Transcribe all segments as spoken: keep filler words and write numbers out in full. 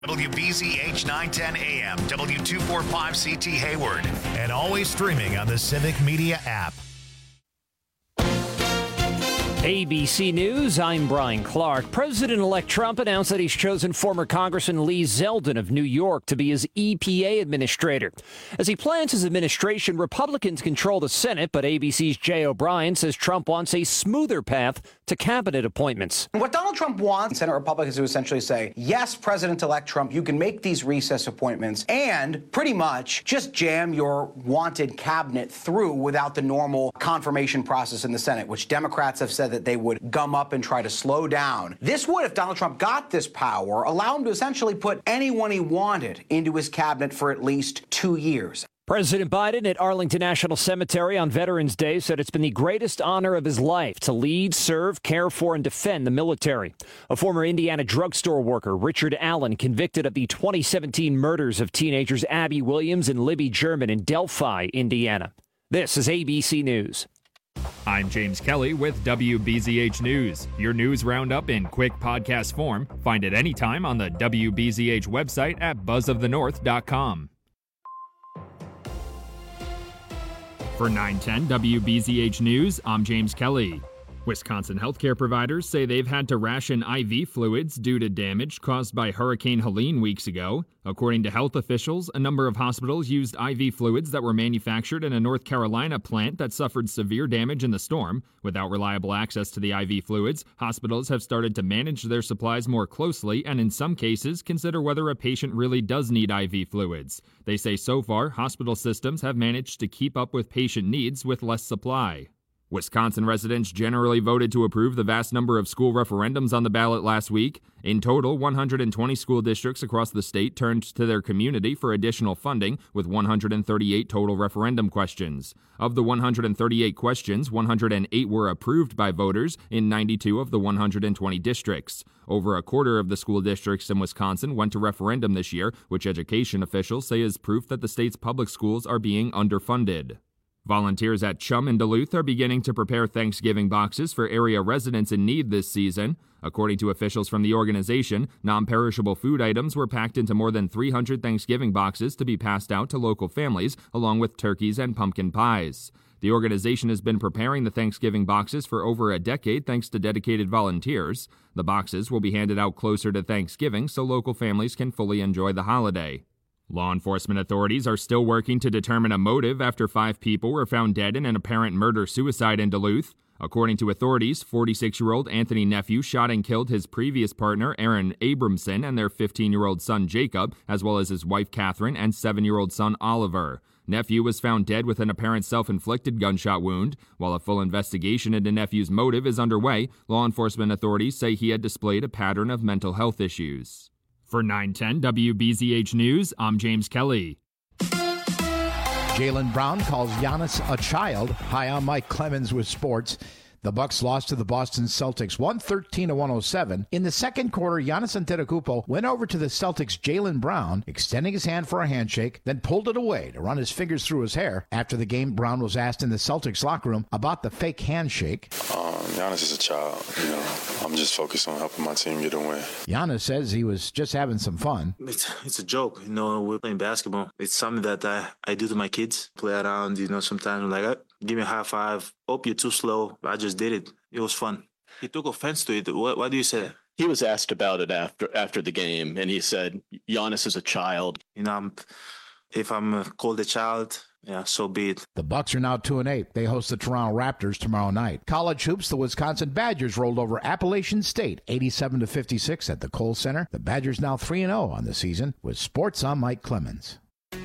W B Z H nine ten A M, W two forty-five C T Hayward, and always streaming on the Civic Media app. A B C News, I'm Brian Clark. President-elect Trump announced that he's chosen former Congressman Lee Zeldin of New York to be his E P A administrator. As he plans his administration, Republicans control the Senate, but A B C's Jay O'Brien says Trump wants a smoother path to cabinet appointments. What Donald Trump wants Senate Republicans to essentially say, yes, President-elect Trump, you can make these recess appointments and pretty much just jam your wanted cabinet through without the normal confirmation process in the Senate, which Democrats have said that they would gum up and try to slow down. This would, if Donald Trump got this power, allow him to essentially put anyone he wanted into his cabinet for at least two years. President Biden at Arlington National Cemetery on Veterans Day said it's been the greatest honor of his life to lead, serve, care for, and defend the military. A former Indiana drugstore worker, Richard Allen, convicted of the twenty seventeen murders of teenagers Abby Williams and Libby German in Delphi, Indiana. This is A B C News. I'm James Kelly with W B Z H News. Your news roundup in quick podcast form. Find it anytime on the W B Z H website at buzz of the north dot com. For nine ten W B Z H News, I'm James Kelly. Wisconsin healthcare providers say they've had to ration I V fluids due to damage caused by Hurricane Helene weeks ago. According to health officials, a number of hospitals used I V fluids that were manufactured in a North Carolina plant that suffered severe damage in the storm. Without reliable access to the I V fluids, hospitals have started to manage their supplies more closely and in some cases consider whether a patient really does need I V fluids. They say so far, hospital systems have managed to keep up with patient needs with less supply. Wisconsin residents generally voted to approve the vast number of school referendums on the ballot last week. In total, one hundred twenty school districts across the state turned to their community for additional funding, with one hundred thirty-eight total referendum questions. Of the one hundred thirty-eight questions, one hundred eight were approved by voters in ninety-two of the one hundred twenty districts. Over a quarter of the school districts in Wisconsin went to referendum this year, which education officials say is proof that the state's public schools are being underfunded. Volunteers at Chum in Duluth are beginning to prepare Thanksgiving boxes for area residents in need this season. According to officials from the organization, non-perishable food items were packed into more than three hundred Thanksgiving boxes to be passed out to local families, along with turkeys and pumpkin pies. The organization has been preparing the Thanksgiving boxes for over a decade thanks to dedicated volunteers. The boxes will be handed out closer to Thanksgiving so local families can fully enjoy the holiday. Law enforcement authorities are still working to determine a motive after five people were found dead in an apparent murder-suicide in Duluth. According to authorities, forty-six-year-old Anthony Nephew shot and killed his previous partner, Aaron Abramson, and their fifteen-year-old son, Jacob, as well as his wife, Catherine, and seven-year-old son, Oliver. Nephew was found dead with an apparent self-inflicted gunshot wound. While a full investigation into Nephew's motive is underway, law enforcement authorities say he had displayed a pattern of mental health issues. For nine ten W B Z H News, I'm James Kelly. Jaylen Brown calls Giannis a child. Hi, I'm Mike Clemens with sports. The Bucks lost to the Boston Celtics one thirteen to one oh seven. In the second quarter, Giannis Antetokounmpo went over to the Celtics' Jaylen Brown, extending his hand for a handshake, then pulled it away to run his fingers through his hair. After the game, Brown was asked in the Celtics locker room about the fake handshake. Um, Giannis is a child. You know, I'm just focused on helping my team get a win. Giannis says he was just having some fun. It's, it's a joke. You know, we're playing basketball. It's something that I, I do to my kids. Play around, you know, sometimes I'm like, oh, give me a high five. Oh, you're too slow. I just did it. It was fun. He took offense to it. What, what do you say? He was asked about it after after the game, and he said, Giannis is a child. You know, I'm, if I'm called a child, yeah, so be it. The Bucks are now two and eight. They host the Toronto Raptors tomorrow night. College hoops, the Wisconsin Badgers rolled over Appalachian State eighty-seven to fifty-six at the Kohl Center. The Badgers now three and oh on the season. With sports, I'm Mike Clemens.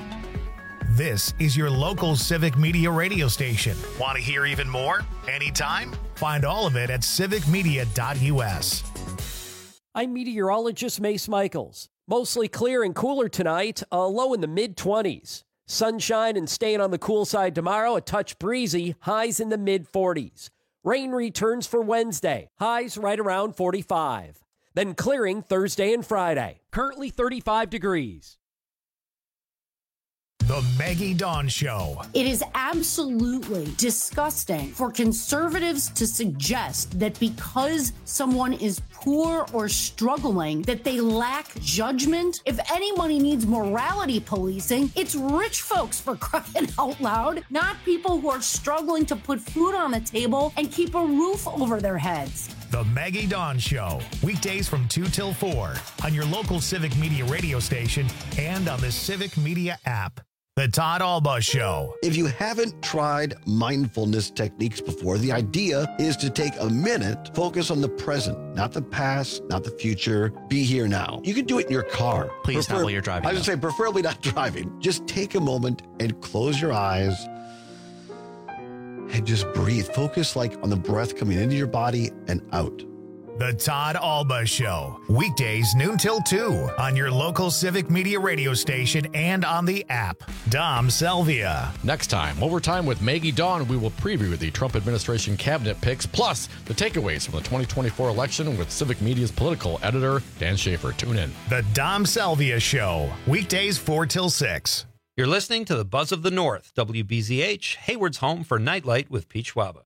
This is your local Civic Media radio station. Want to hear even more? Anytime? Find all of it at civic media dot u s. I'm meteorologist Mace Michaels. Mostly clear and cooler tonight, a low in the mid-twenties. Sunshine and staying on the cool side tomorrow, a touch breezy, highs in the mid-forties. Rain returns for Wednesday, highs right around forty-five. Then clearing Thursday and Friday, currently thirty-five degrees. The Maggie Dawn Show. It is absolutely disgusting for conservatives to suggest that because someone is poor or struggling, that they lack judgment. If anybody needs morality policing, it's rich folks, for crying out loud, not people who are struggling to put food on the table and keep a roof over their heads. The Maggie Dawn Show. Weekdays from two till four on your local Civic Media radio station and on the Civic Media app. The Todd Alba Show. If you haven't tried mindfulness techniques before, the idea is to take a minute, focus on the present, not the past, not the future. Be here now. You can do it in your car. Please Prefer- not while you're driving. I would say preferably not driving. Just take a moment and close your eyes and just breathe. Focus like on the breath coming into your body and out. The Todd Alba Show. Weekdays noon till two on your local Civic Media radio station and on the app. Dom Selvia. Next time, Overtime with Maggie Dawn, we will preview the Trump administration cabinet picks, plus the takeaways from the twenty twenty-four election with Civic Media's political editor, Dan Schaefer. Tune in. The Dom Selvia Show. Weekdays four till six. You're listening to the Buzz of the North, W B Z H, Hayward's home for Nightlight with Pete Schwaba.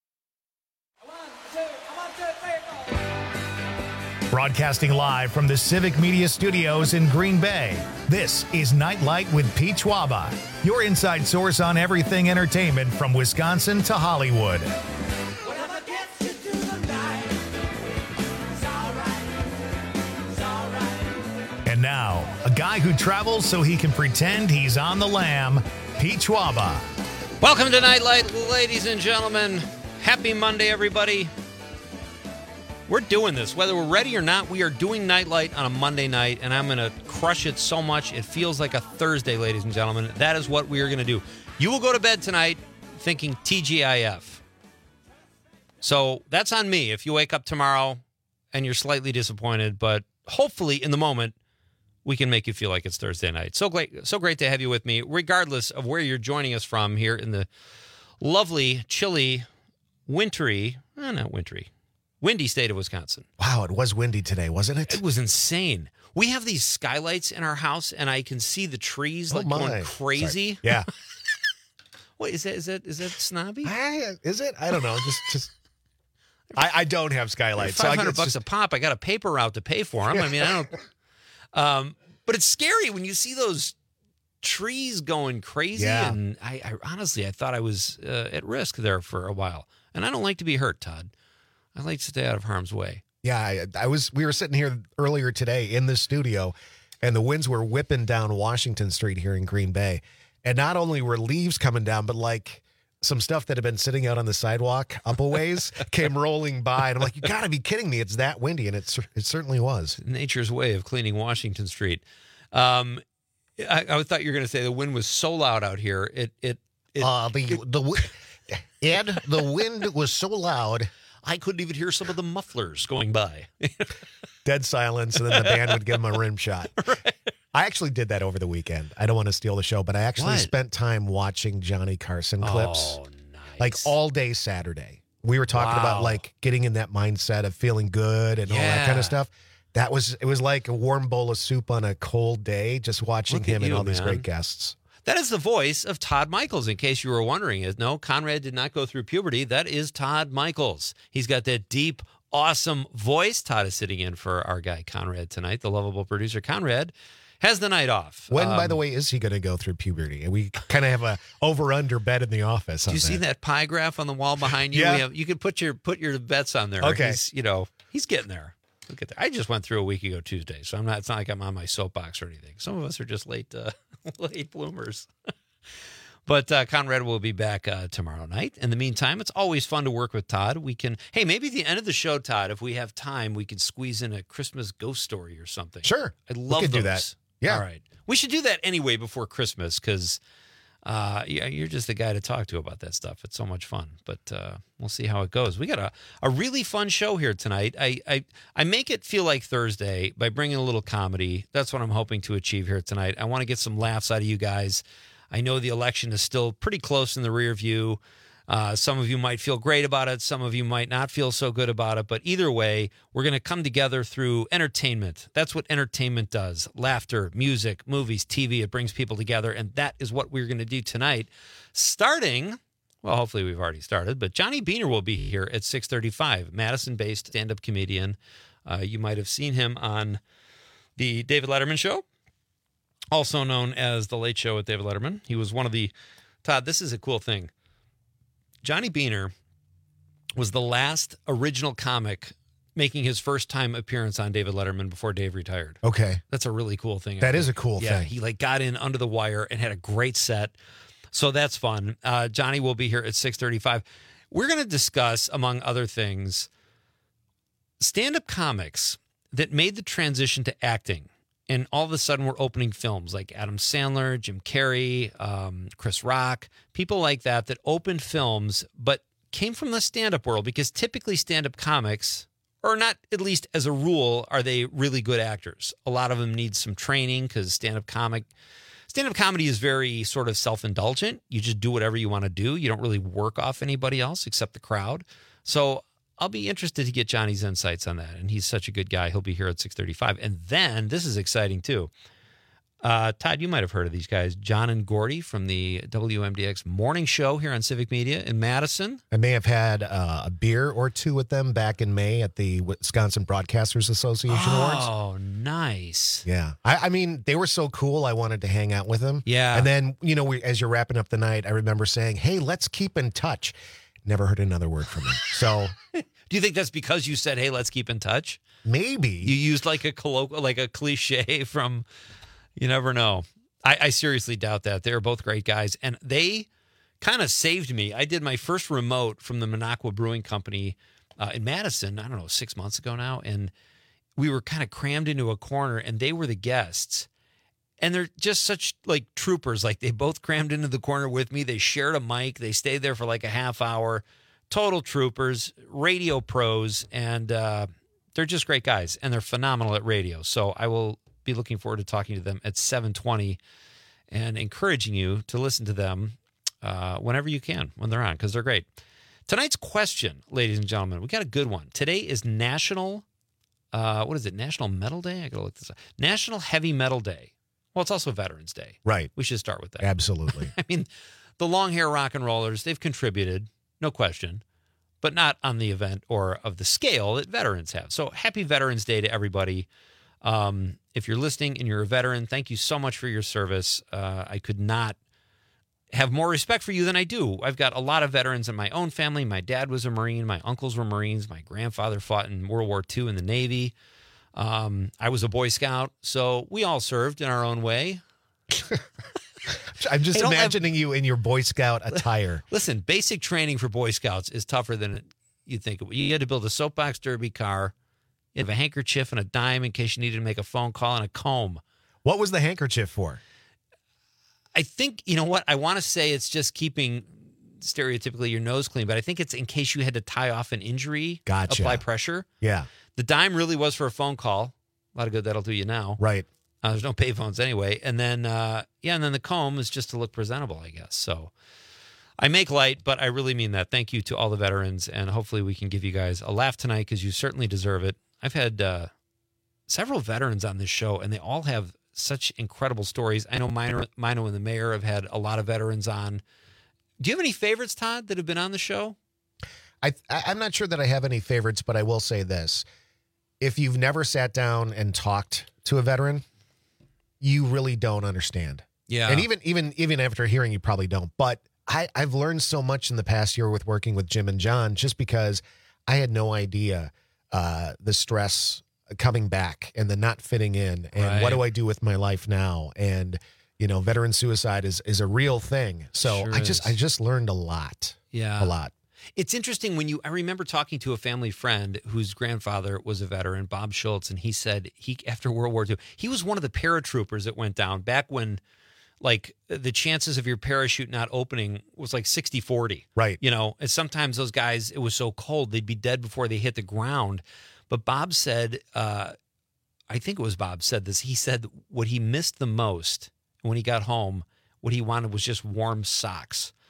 Broadcasting live from the Civic Media Studios in Green Bay, this is Nightlight with Pete Schwaba, your inside source on everything entertainment from Wisconsin to Hollywood. And now, a guy who travels so he can pretend he's on the lam, Pete Schwaba. Welcome to Nightlight, ladies and gentlemen. Happy Monday, everybody. We're doing this. Whether we're ready or not, we are doing Nightlight on a Monday night, and I'm going to crush it so much it feels like a Thursday, ladies and gentlemen. That is what we are going to do. You will go to bed tonight thinking T G I F. So that's on me if you wake up tomorrow and you're slightly disappointed, but hopefully in the moment, we can make you feel like it's Thursday night. So great, so great to have you with me, regardless of where you're joining us from here in the lovely, chilly, wintry, eh, not wintry, windy state of Wisconsin. Wow, it was windy today, wasn't it? It was insane. We have these skylights in our house, and I can see the trees oh like my. going crazy. Sorry. Yeah. What is that? Is that is that snobby? I, is it? I don't know. Just, just. I, I don't have skylights. Five hundred so bucks just... a pop. I got a paper route to pay for them. I mean, I don't. Um, but it's scary when you see those trees going crazy. Yeah. And I, I honestly, I thought I was uh, at risk there for a while. And I don't like to be hurt, Todd. I like to stay out of harm's way. Yeah, I, I was. We were sitting here earlier today in the studio, and the winds were whipping down Washington Street here in Green Bay. And not only were leaves coming down, but like some stuff that had been sitting out on the sidewalk up a ways came rolling by. And I'm like, you got to be kidding me. It's that windy. And it, it certainly was. Nature's way of cleaning Washington Street. Um, I, I thought you were going to say the wind was so loud out here. It, it, it, uh, the, it, the, Ed, the wind was so loud. I couldn't even hear some of the mufflers going by. Dead silence, and then the band would give them a rim shot. Right. I actually did that over the weekend. I don't want to steal the show, but I actually what? spent time watching Johnny Carson clips. Oh, nice. Like all day Saturday. We were talking wow. about like getting in that mindset of feeling good and yeah. all that kind of stuff. That was, it was like a warm bowl of soup on a cold day, just watching Look him you, and all man. these great guests. That is the voice of Todd Michaels, in case you were wondering. No, Conrad did not go through puberty. That is Todd Michaels. He's got that deep, awesome voice. Todd is sitting in for our guy, Conrad, tonight. The lovable producer, Conrad, has the night off. When, um, by the way, is he going to go through puberty? And we kind of have a over-under bet in the office. Do you that. see that pie graph on the wall behind you? Yeah. We have, you can put your put your bets on there. Okay. He's, you know, he's getting there. Look at that. I just went through a week ago Tuesday, so I'm not. It's not like I'm on my soapbox or anything. Some of us are just late, uh, late bloomers. But uh, Conrad will be back uh, tomorrow night. In the meantime, it's always fun to work with Todd. We can, hey, maybe at the end of the show, Todd, if we have time, we can squeeze in a Christmas ghost story or something. Sure. I love we could those. do that. Yeah. All right. We should do that anyway before Christmas because uh, yeah, you're just the guy to talk to about that stuff. It's so much fun. But uh, we'll see how it goes. We got a, a really fun show here tonight. I, I, I make it feel like Thursday by bringing a little comedy. That's what I'm hoping to achieve here tonight. I want to get some laughs out of you guys. I know the election is still pretty close in the rear view. Uh, some of you might feel great about it. Some of you might not feel so good about it. But either way, we're going to come together through entertainment. That's what entertainment does. Laughter, music, movies, T V. It brings people together. And that is what we're going to do tonight. Starting, well, hopefully we've already started, but Johnny Beaner will be here at six thirty-five. Madison-based stand-up comedian. Uh, you might have seen him on the David Letterman Show, also known as The Late Show with David Letterman. He was one of the, Todd, this is a cool thing. Johnny Beaner was the last original comic making his first time appearance on David Letterman before Dave retired. Okay. That's a really cool thing. That is a cool yeah, thing. He like got in under the wire and had a great set. So that's fun. Uh, Johnny will be here at six thirty-five. We're going to discuss, among other things, stand-up comics that made the transition to acting. And all of a sudden, we're opening films like Adam Sandler, Jim Carrey, um, Chris Rock, people like that that opened films but came from the stand-up world, because typically stand-up comics, or not at least as a rule, are they really good actors. A lot of them need some training because stand-up comic, stand-up comedy is very sort of self-indulgent. You just do whatever you want to do. You don't really work off anybody else except the crowd. So I'll be interested to get Johnny's insights on that. And he's such a good guy. He'll be here at six thirty-five. And then, this is exciting too. Uh, Todd, you might have heard of these guys. John and Gordy from the W M D X morning show here on Civic Media in Madison. I may have had uh, a beer or two with them back in May at the Wisconsin Broadcasters Association oh, Awards. Oh, nice. Yeah. I, I mean, they were so cool. I wanted to hang out with them. Yeah. And then, you know, we, as you're wrapping up the night, I remember saying, hey, let's keep in touch. Never heard another word from them. So... Do you think that's because you said, hey, let's keep in touch? Maybe. You used like a colloquial, like a cliche from, you never know. I, I seriously doubt that. They're both great guys. And they kind of saved me. I did my first remote from the Minocqua Brewing Company uh, in Madison, I don't know, six months ago now. And we were kind of crammed into a corner, and they were the guests. And they're just such like troopers. Like, they both crammed into the corner with me. They shared a mic. They stayed there for like a half hour. Total troopers, radio pros, and uh, they're just great guys, and they're phenomenal at radio. So I will be looking forward to talking to them at seven twenty and encouraging you to listen to them uh, whenever you can when they're on, because they're great. Tonight's question, ladies and gentlemen, we got a good one. Today is National, uh, what is it, National Metal Day? I got to look this up. National Heavy Metal Day. Well, it's also Veterans Day. Right. We should start with that. Absolutely. I mean, the long hair rock and rollers, they've contributed. No question, but not on the event or of the scale that veterans have. So happy Veterans Day to everybody. Um, if you're listening and you're a veteran, thank you so much for your service. Uh, I could not have more respect for you than I do. I've got a lot of veterans in my own family. My dad was a Marine. My uncles were Marines. My grandfather fought in World War Two in the Navy. Um, I was a Boy Scout. So we all served in our own way. I'm just Hey, imagining have, you in your Boy Scout attire. Listen, basic training for Boy Scouts is tougher than you think it would. You had to build a soapbox derby car. You have a handkerchief and a dime in case you needed to make a phone call, and a comb. What was the handkerchief for? I think, you know what? I want to say it's just keeping stereotypically your nose clean, but I think it's in case you had to tie off an injury, gotcha. Apply pressure. Yeah. The dime really was for a phone call. A lot of good that'll do you now. Right. Uh, there's no payphones anyway. And then, uh, yeah, and then the comb is just to look presentable, I guess. So I make light, but I really mean that. Thank you to all the veterans, and hopefully we can give you guys a laugh tonight, because you certainly deserve it. I've had uh, several veterans on this show, and they all have such incredible stories. I know Mino, Mino and the mayor have had a lot of veterans on. Do you have any favorites, Todd, that have been on the show? I, I'm not sure that I have any favorites, but I will say this. If you've never sat down and talked to a veteran, you really don't understand. Yeah. And even even even after hearing, you probably don't. But I, I've learned so much in the past year with working with Jim and John, just because I had no idea uh, the stress coming back and the not fitting in, and right. what do I do with my life now? And, you know, veteran suicide is is a real thing. So Sure I just is. I just learned a lot. Yeah. A lot. It's interesting when you, I remember talking to a family friend whose grandfather was a veteran, Bob Schultz, and he said he, after World War Two, he was one of the paratroopers that went down back when, like, the chances of your parachute not opening was like sixty forty. Right. You know, and sometimes those guys, it was so cold, they'd be dead before they hit the ground. But Bob said, uh, I think it was Bob said this, he said what he missed the most when he got home, what he wanted was just warm socks.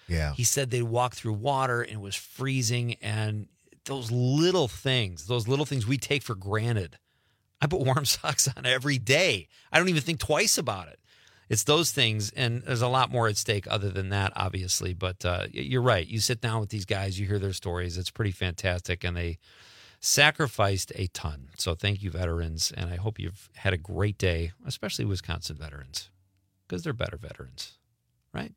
Yeah. He said they'd walk through water and it was freezing, and those little things, those little things we take for granted. I put warm socks on every day. I don't even think twice about it. It's those things, and there's a lot more at stake other than that, obviously. But uh, you're right. You sit down with these guys, you hear their stories. It's pretty fantastic, and they sacrificed a ton. So thank you, veterans, and I hope you've had a great day, especially Wisconsin veterans, because they're better veterans, right?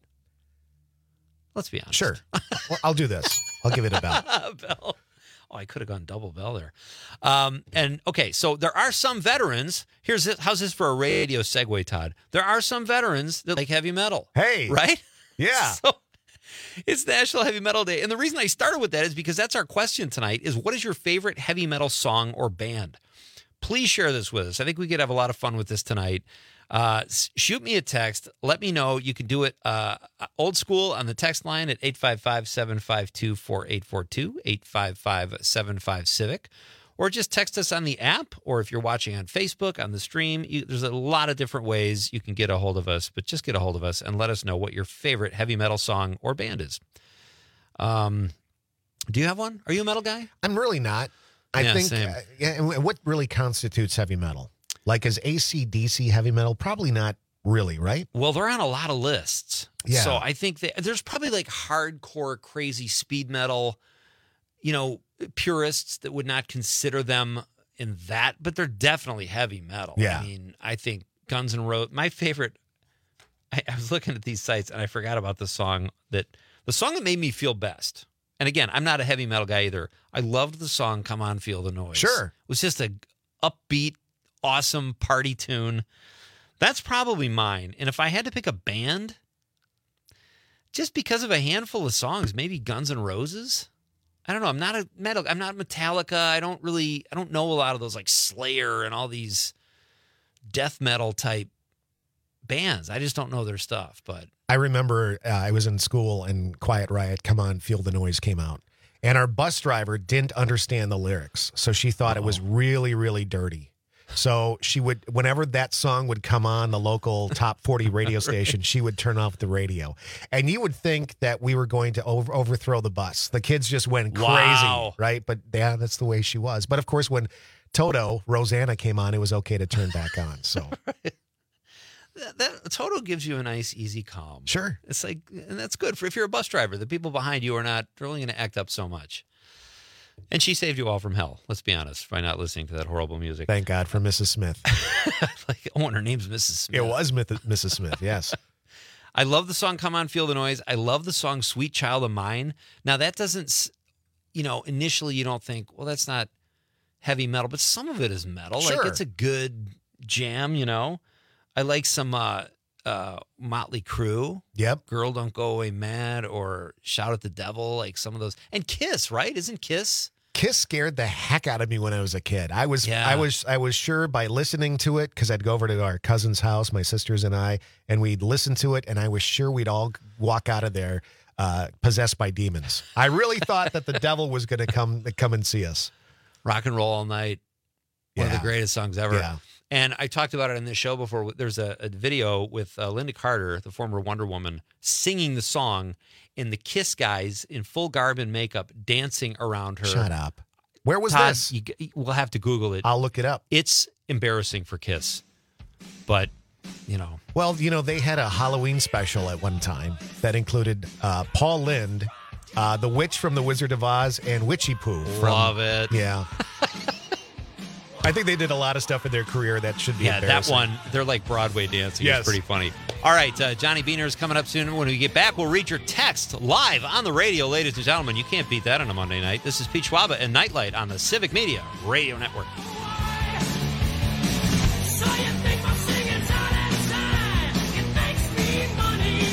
Let's be honest. Sure. Well, I'll do this. I'll give it a bell. Bell. Oh, I could have gone double bell there. Um, and okay, so there are some veterans. Here's this, how's this for a radio segue, Todd? There are some veterans that like heavy metal. Hey. Right? Yeah. So it's National Heavy Metal Day. And the reason I started with that is because that's our question tonight is what is your favorite heavy metal song or band? Please share this with us. I think we could have a lot of fun with this tonight. Uh, shoot me a text. Let me know. You can do it uh, old school on the text line at eight five five, seven five two, four eight four two, eight five five, seven five, Civic, or just text us on the app, or if you're watching on Facebook, on the stream. You, there's a lot of different ways you can get a hold of us, but just get a hold of us and let us know what your favorite heavy metal song or band is. Um, do you have one? Are you a metal guy? I'm really not. I Yeah, think, same. uh, yeah, and what really constitutes heavy metal? Like, is A C D C heavy metal? Probably not really, right? Well, they're on a lot of lists. Yeah. So I think that there's probably like hardcore, crazy speed metal, you know, purists that would not consider them in that, but they're definitely heavy metal. Yeah. I mean, I think Guns N' Roses, my favorite, I, I was looking at these sites and I forgot about the song that, the song that made me feel best. And again, I'm not a heavy metal guy either. I loved the song Come On, Feel the Noise. Sure. It was just a upbeat, awesome party tune. That's probably mine. And if I had to pick a band, just because of a handful of songs, maybe Guns N' Roses. I don't know. I'm not a metal. I'm not Metallica. I don't really. I don't know a lot of those like Slayer and all these death metal type bands. I just don't know their stuff. But I remember uh, I was in school and Quiet Riot, Come On, Feel the Noise came out. And our bus driver didn't understand the lyrics. So she thought Uh-oh. it was really, really dirty. So she would, whenever that song would come on the local top forty radio station, she would turn off the radio. And you would think that we were going to over, overthrow the bus. The kids just went crazy, Wow. right? But yeah, that's the way she was. But of course, when Toto, Rosanna came on, it was okay to turn back on. So that, that Toto gives you a nice, easy calm. Sure. It's like, and that's good for if you're a bus driver. The people behind you are not really going to act up so much. And she saved you all from hell, let's be honest, by not listening to that horrible music. Thank God for Missus Smith. Like, oh, and her name's Missus Smith. It was Missus Smith, yes. I love the song Come On, Feel the Noise. I love the song Sweet Child of Mine. Now, that doesn't, you know, initially you don't think, well, that's not heavy metal, but some of it is metal. Sure. Like, it's a good jam, you know. I like some uh, uh, Motley Crue. Yep. Girl Don't Go Away Mad or Shout at the Devil, like some of those. And Kiss, right? Isn't Kiss? Kiss scared the heck out of me when I was a kid. I was, Yeah. I was, I was sure by listening to it because I'd go over to our cousin's house, my sisters and I, and we'd listen to it, and I was sure we'd all walk out of there uh, possessed by demons. I really thought that the devil was going to come, come and see us. Rock and Roll All Night, one Yeah. of the greatest songs ever. Yeah. And I talked about it in this show before. There's a, a video with uh, Linda Carter, the former Wonder Woman, singing the song, and the Kiss guys in full garb and makeup dancing around her. Shut up. Where was Todd, this? You, we'll have to Google it. I'll look it up. It's embarrassing for Kiss, but you know. Well, you know, they had a Halloween special at one time that included uh, Paul Lynde, uh, the witch from The Wizard of Oz, and Witchy Poo. From, Love it. Yeah. I think they did a lot of stuff in their career that should be Yeah, that embarrassing. one, they're like Broadway dancing. Yes. It's pretty funny. All right, uh, Johnny Beaner is coming up soon. When we get back, we'll read your text live on the radio, ladies and gentlemen. You can't beat that on a Monday night. This is Pete Schwaba and Nightlight on the Civic Media Radio Network. So you think my singing's hot outside? It makes me money.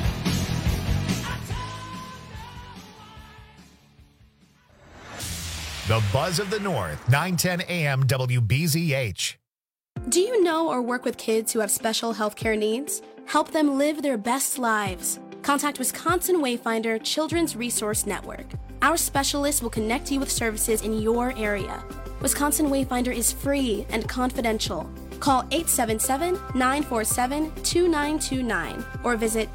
The Buzz of the North, nine ten A M W B Z H. Do you know or work with kids who have special healthcare needs? Help them live their best lives. Contact Wisconsin Wayfinder Children's Resource Network. Our specialists will connect you with services in your area. Wisconsin Wayfinder is free and confidential. Call eight seven seven, nine four seven, two nine two nine or visit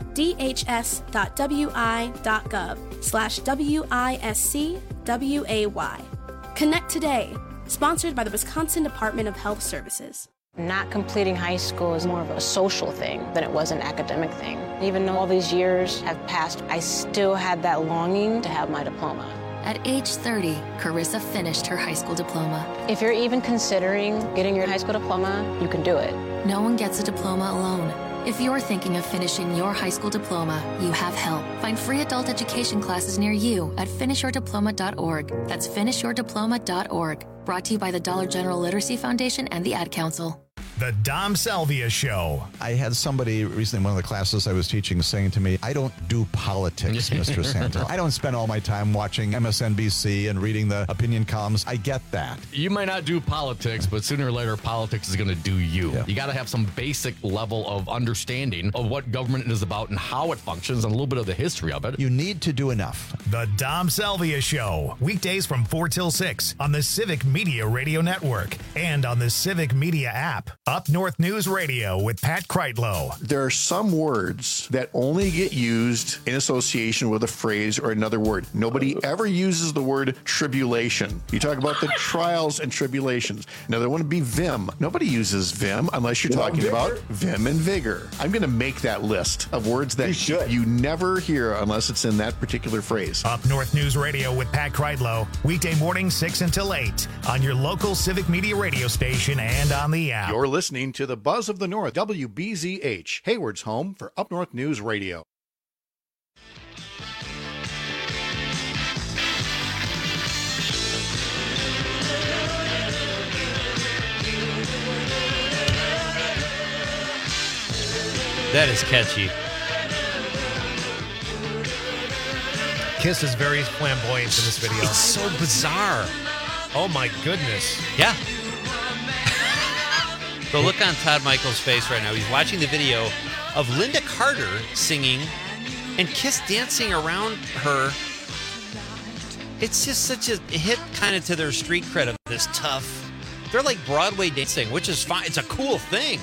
dhs.wi.gov slash W-I-S-C-W-A-Y. Connect today. Sponsored by the Wisconsin Department of Health Services. Not completing high school is more of a social thing than it was an academic thing. Even though all these years have passed, I still had that longing to have my diploma. At age thirty, Carissa finished her high school diploma. If you're even considering getting your high school diploma, you can do it. No one gets a diploma alone. If you're thinking of finishing your high school diploma, you have help. Find free adult education classes near you at finish your diploma dot org. That's finish your diploma dot org. Brought to you by the Dollar General Literacy Foundation and the Ad Council. The Dom Salvia Show. I had somebody recently in one of the classes I was teaching saying to me, I don't do politics, Mister Santa. I don't spend all my time watching M S N B C and reading the opinion columns. I get that. You might not do politics, but sooner or later, politics is going to do you. Yeah. You got to have some basic level of understanding of what government is about and how it functions and a little bit of the history of it. You need to do enough. The Dom Salvia Show. Weekdays from four till six on the Civic Media Radio Network and on the Civic Media app. Up North News Radio with Pat Kreitlow. There are some words that only get used in association with a phrase or another word. Nobody ever uses the word tribulation. You talk about the trials and tribulations. Another one would be vim. Nobody uses vim unless you're talking Vigor? about vim and vigor. I'm going to make that list of words that you, you never hear unless it's in that particular phrase. Up North News Radio with Pat Kreitlow. Weekday morning six until eight on your local Civic Media radio station and on the app. You're listening to the Buzz of the North, W B Z H, Hayward's home for Up North News Radio. That is catchy. Kiss is very flamboyant in this video. It's so bizarre. Oh my goodness. Yeah. The look on Todd Michael's face right now, he's watching the video of Linda Carter singing and Kiss dancing around her. It's just such a hit kind of to their street cred of this tough. They're like Broadway dancing, which is fine. It's a cool thing.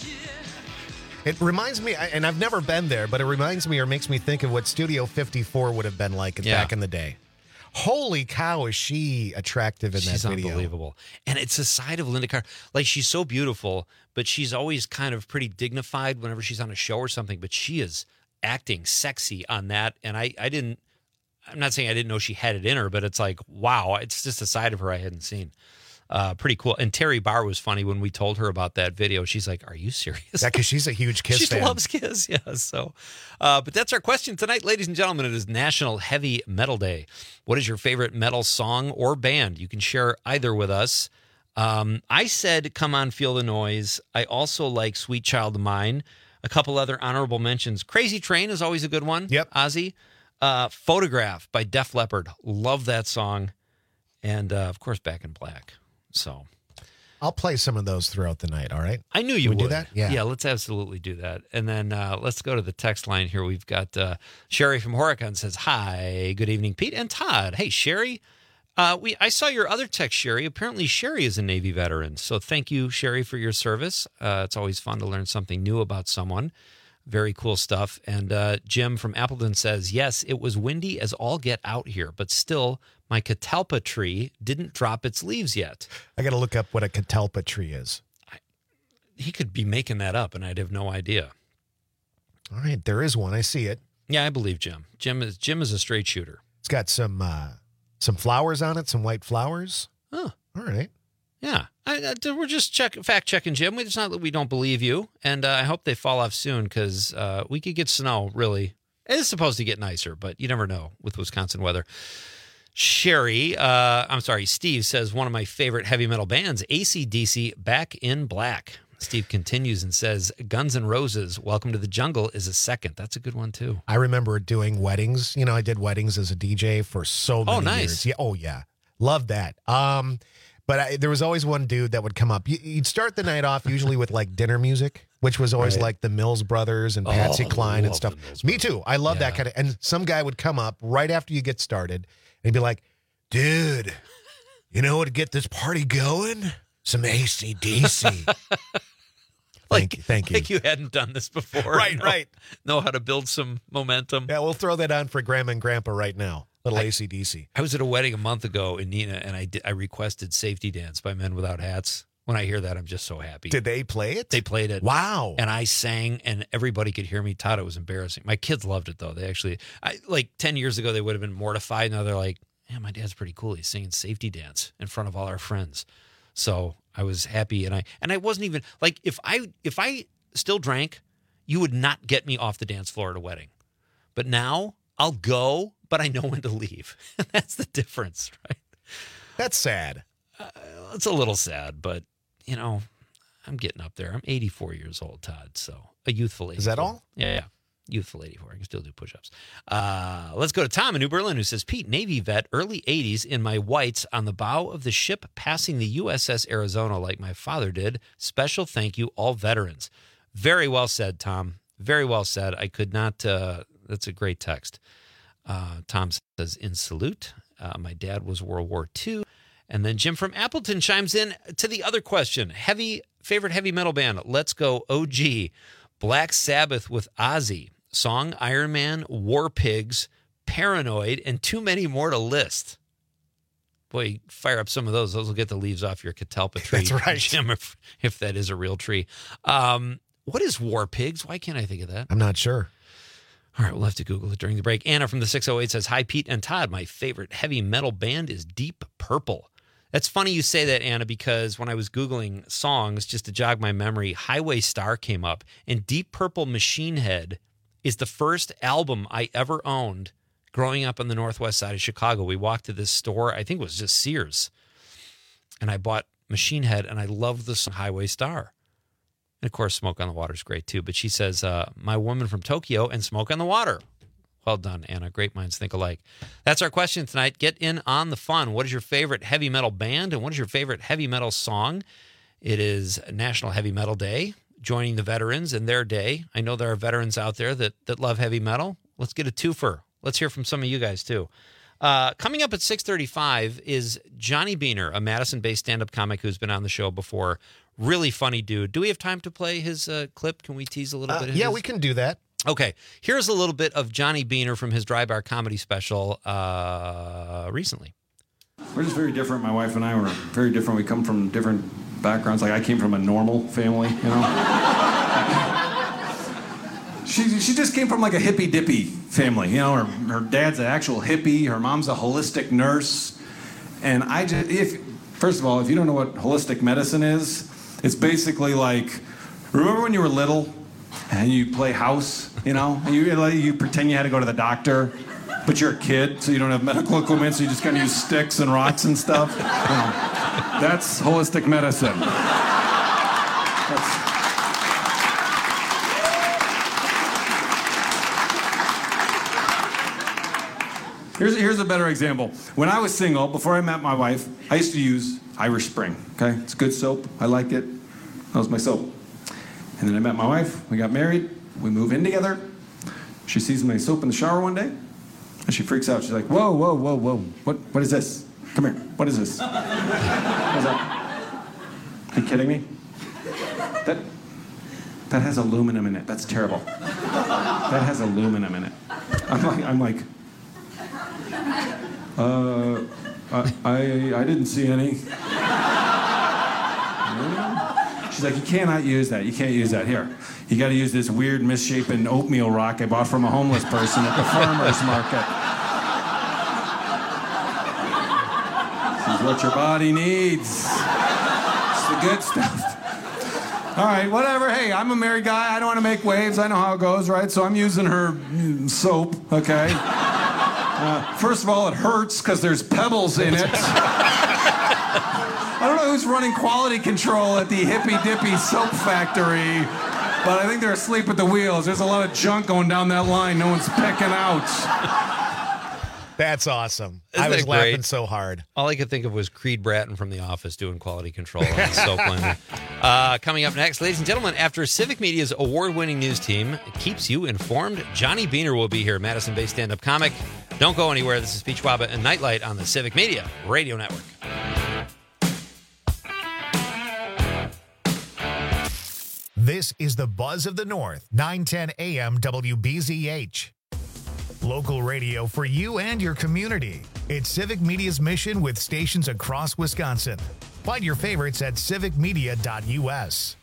It reminds me, and I've never been there, but it reminds me or makes me think of what Studio fifty-four would have been like Yeah. back in the day. Holy cow, is she attractive in She's that video. unbelievable. And it's a side of Linda Carter. Like, she's so beautiful, but she's always kind of pretty dignified whenever she's on a show or something. But she is acting sexy on that. And I, I didn't, I'm not saying I didn't know she had it in her, but it's like, wow, it's just a side of her I hadn't seen. Uh, pretty cool. And Terry Barr was funny when we told her about that video. She's like, are you serious? Yeah, because she's a huge Kiss she fan. loves Kiss, yeah. So, uh, but that's our question tonight, ladies and gentlemen. It is National Heavy Metal Day. What is your favorite metal song or band? You can share either with us. Um, I said, Come On, Feel the Noise. I also like Sweet Child of Mine. A couple other honorable mentions. Crazy Train is always a good one. Yep. Ozzy. Uh, Photograph by Def Leppard. Love that song. And, uh, of course, Back in Black. So I'll play some of those throughout the night, all right? I knew you Can would. we do that? Yeah. Yeah, let's absolutely do that. And then uh, let's go to the text line here. We've got uh, Sherry from Horicon says, hi, good evening, Pete and Todd. Hey, Sherry. Uh, we I saw your other text, Sherry. Apparently, Sherry is a Navy veteran. So thank you, Sherry, for your service. Uh, it's always fun to learn something new about someone. Very cool stuff. And uh, Jim from Appleton says, yes, it was windy as all get out here, but still, my catalpa tree didn't drop its leaves yet. I got to look up what a catalpa tree is. I, he could be making that up, and I'd have no idea. All right, there is one. I see it. Yeah, I believe Jim. Jim is Jim is a straight shooter. It's got some uh, some flowers on it, some white flowers. Oh, all right. Yeah, I, I, we're just check fact checking, Jim. It's not that we don't believe you, and uh, I hope they fall off soon because uh, we could get snow. Really, it's supposed to get nicer, but you never know with Wisconsin weather. Sherry, uh, I'm sorry, Steve says one of my favorite heavy metal bands, A C D C, Back in Black. Steve continues and says Guns N' Roses, Welcome to the Jungle is a second. That's a good one too. I remember doing weddings. You know, I did weddings as a D J for so many Oh, nice. years. Yeah. Oh, yeah. Love that. Um, but I, there was always one dude that would come up. You, you'd start the night off usually with like dinner music, which was always Right. like the Mills Brothers and Patsy Oh, Cline and love stuff. the Mills Me too. I love that Yeah. kind of. And some guy would come up right after you get started and he'd be like, dude, you know what would get this party going? Some A C D C. Like, Thank you. Thank you. Like you hadn't done this before. Right, know, right. Know how to build some momentum. Yeah, we'll throw that on for Grandma and Grandpa right now. Little A C D C. I was at a wedding a month ago in Neenah, and I did, I requested Safety Dance by Men Without Hats. When I hear that, I'm just so happy. Did they play it? They played it. Wow. And I sang, and everybody could hear me. Todd, it was embarrassing. My kids loved it, though. They actually, I, like ten years ago, they would have been mortified. Now they're like, yeah, my dad's pretty cool. He's singing Safety Dance in front of all our friends. So I was happy, and I and I wasn't even, like, if I if I still drank, you would not get me off the dance floor at a wedding. But now, I'll go, but I know when to leave. That's the difference, right? That's sad. Uh, it's a little sad, but, you know, I'm getting up there. I'm eighty-four years old, Todd, so a youthful eighty-four. Is that all? Yeah, yeah. Youthful eighty-four. I can still do push-ups. Uh, let's go to Tom in New Berlin, who says, Pete, Navy vet, early eighties in my whites on the bow of the ship passing the U S S Arizona like my father did. Special thank you, all veterans. Very well said, Tom. Very well said. I could not, uh, that's a great text. Uh, Tom says, in salute. Uh, my dad was World War Two. And then Jim from Appleton chimes in to the other question. Heavy favorite heavy metal band. Let's go O G. Black Sabbath with Ozzy. Song Iron Man, War Pigs, Paranoid, and too many more to list. Boy, fire up some of those. Those will get the leaves off your catalpa tree. That's right. Jim, if, if that is a real tree. Um, what is War Pigs? Why can't I think of that? I'm not sure. All right, we'll have to Google it during the break. Anna from the six oh eight says, hi, Pete and Todd. My favorite heavy metal band is Deep Purple. That's funny you say that, Anna, because when I was Googling songs, just to jog my memory, Highway Star came up, and Deep Purple Machine Head is the first album I ever owned growing up on the northwest side of Chicago. We walked to this store, I think it was just Sears, and I bought Machine Head, and I loved the song Highway Star. And, of course, Smoke on the Water is great, too. But she says, uh, My Woman from Tokyo and Smoke on the Water. Well done, Anna. Great minds think alike. That's our question tonight. Get in on the fun. What is your favorite heavy metal band, and what is your favorite heavy metal song? It is National Heavy Metal Day, joining the veterans in their day. I know there are veterans out there that, that love heavy metal. Let's get a twofer. Let's hear from some of you guys, too. Uh, coming up at six thirty-five is Johnny Beaner, a Madison-based stand-up comic who's been on the show before. Really funny dude. Do we have time to play his uh, clip? Can we tease a little Uh, bit? Of yeah, his? we can do that. Okay, here's a little bit of Johnny Beaner from his Dry Bar comedy special uh, recently. We're just very different. My wife and I were very different. We come from different backgrounds. Like I came from a normal family, you know. she she just came from like a hippy dippy family, you know. Her her dad's an actual hippie. Her mom's a holistic nurse, and I just if first of all, if you don't know what holistic medicine is, it's basically like remember when you were little. And you play house, you know, and you you pretend you had to go to the doctor, but you're a kid, so you don't have medical equipment, so you just kind of use sticks and rocks and stuff. You know, that's holistic medicine. That's... Here's, here's a better example. When I was single, before I met my wife, I used to use Irish Spring, okay? It's good soap. I like it. That was my soap. And then I met my wife, we got married, we moved in together. She sees my soap in the shower one day, and she freaks out. She's like, whoa, whoa, whoa, whoa, what, what is this? Come here, what is this? What is that? Are you kidding me? That, that has aluminum in it, that's terrible. That has aluminum in it. I'm like, I'm like uh, I, I, I didn't see any. She's like, you cannot use that. You can't use that. Here, you got to use this weird misshapen oatmeal rock I bought from a homeless person at the farmer's market. This is what your body needs. It's the good stuff. All right, whatever. Hey, I'm a married guy. I don't want to make waves. I know how it goes, right? So I'm using her mm, soap, okay? Uh, first of all, it hurts because there's pebbles in it. I don't know who's running quality control at the Hippy Dippy Soap Factory, but I think they're asleep at the wheels. There's a lot of junk going down that line no one's picking out. That's awesome. Isn't I was that great? laughing so hard. All I could think of was Creed Bratton from The Office doing quality control on the soap line. Uh, coming up next, ladies and gentlemen, after Civic Media's award-winning news team keeps you informed, Johnny Beaner will be here, Madison-based stand-up comic. Don't go anywhere. This is Peach Waba and Nightlight on the Civic Media Radio Network. This This is the Buzz of the North, nine ten A M W B Z H. Local radio for you and your community. It's Civic Media's mission with stations across Wisconsin. Find your favorites at civic media dot U S.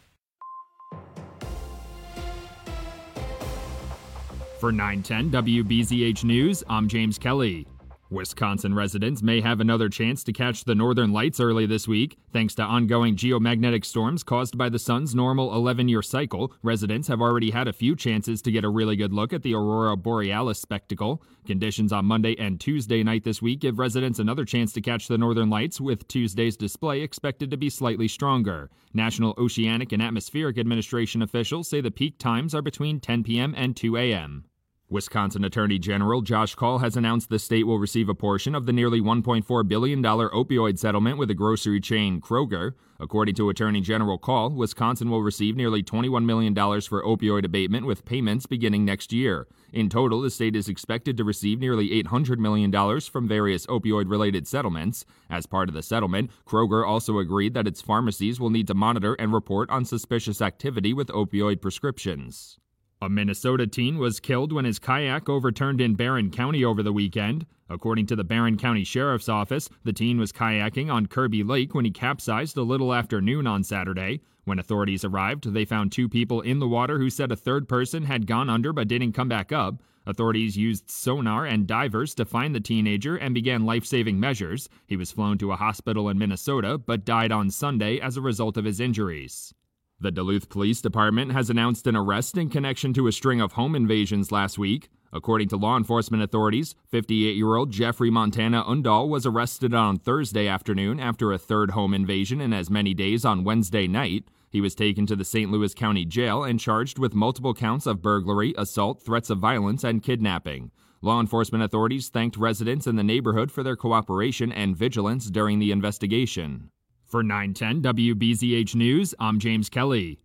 For nine ten W B Z H News, I'm James Kelly. Wisconsin residents may have another chance to catch the northern lights early this week. Thanks to ongoing geomagnetic storms caused by the sun's normal eleven-year cycle, residents have already had a few chances to get a really good look at the aurora borealis spectacle. Conditions on Monday and Tuesday night this week give residents another chance to catch the northern lights, with Tuesday's display expected to be slightly stronger. National Oceanic and Atmospheric Administration officials say the peak times are between ten p.m. and two a.m. Wisconsin Attorney General Josh Kaul has announced the state will receive a portion of the nearly one point four billion dollars opioid settlement with the grocery chain Kroger. According to Attorney General Kaul, Wisconsin will receive nearly twenty-one million dollars for opioid abatement, with payments beginning next year. In total, the state is expected to receive nearly eight hundred million dollars from various opioid-related settlements. As part of the settlement, Kroger also agreed that its pharmacies will need to monitor and report on suspicious activity with opioid prescriptions. A Minnesota teen was killed when his kayak overturned in Barron County over the weekend. According to the Barron County Sheriff's Office, the teen was kayaking on Kirby Lake when he capsized a little after noon on Saturday. When authorities arrived, they found two people in the water who said a third person had gone under but didn't come back up. Authorities used sonar and divers to find the teenager and began life-saving measures. He was flown to a hospital in Minnesota but died on Sunday as a result of his injuries. The Duluth Police Department has announced an arrest in connection to a string of home invasions last week. According to law enforcement authorities, fifty-eight-year-old Jeffrey Montana Undahl was arrested on Thursday afternoon after a third home invasion in as many days on Wednesday night. He was taken to the Saint Louis County Jail and charged with multiple counts of burglary, assault, threats of violence, and kidnapping. Law enforcement authorities thanked residents in the neighborhood for their cooperation and vigilance during the investigation. For nine ten W B Z H News, I'm James Kelly.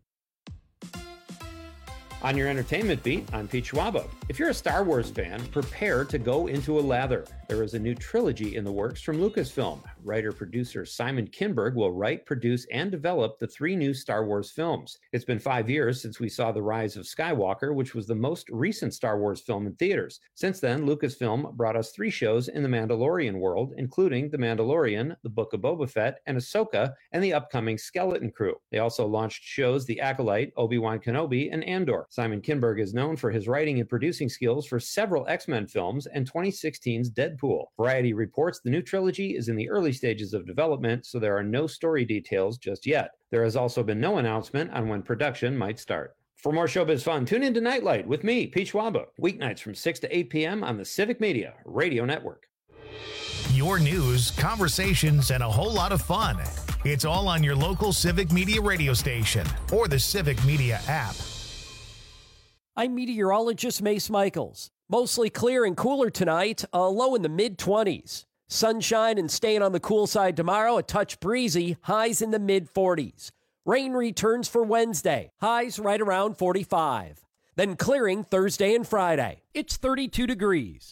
On your entertainment beat, I'm Pete Schwaba. If you're a Star Wars fan, prepare to go into a lather. There is a new trilogy in the works from Lucasfilm. Writer-producer Simon Kinberg will write, produce, and develop the three new Star Wars films. It's been five years since we saw The Rise of Skywalker, which was the most recent Star Wars film in theaters. Since then, Lucasfilm brought us three shows in the Mandalorian world, including The Mandalorian, The Book of Boba Fett, and Ahsoka, and the upcoming Skeleton Crew. They also launched shows The Acolyte, Obi-Wan Kenobi, and Andor. Simon Kinberg is known for his writing and producing skills for several X-Men films and twenty sixteen's Deadpool. Variety reports the new trilogy is in the early stages of development, so there are no story details just yet. There has also been no announcement on when production might start. For more showbiz fun, tune in to Nightlight with me, Pete Schwaba, weeknights from six to eight p.m. on the Civic Media Radio Network. Your news, conversations, and a whole lot of fun. It's all on your local Civic Media radio station or the Civic Media app. I'm meteorologist Mace Michaels. Mostly clear and cooler tonight, a low in the mid twenties. Sunshine and staying on the cool side tomorrow, a touch breezy, highs in the mid forties. Rain returns for Wednesday, highs right around forty-five. Then clearing Thursday and Friday. It's thirty-two degrees.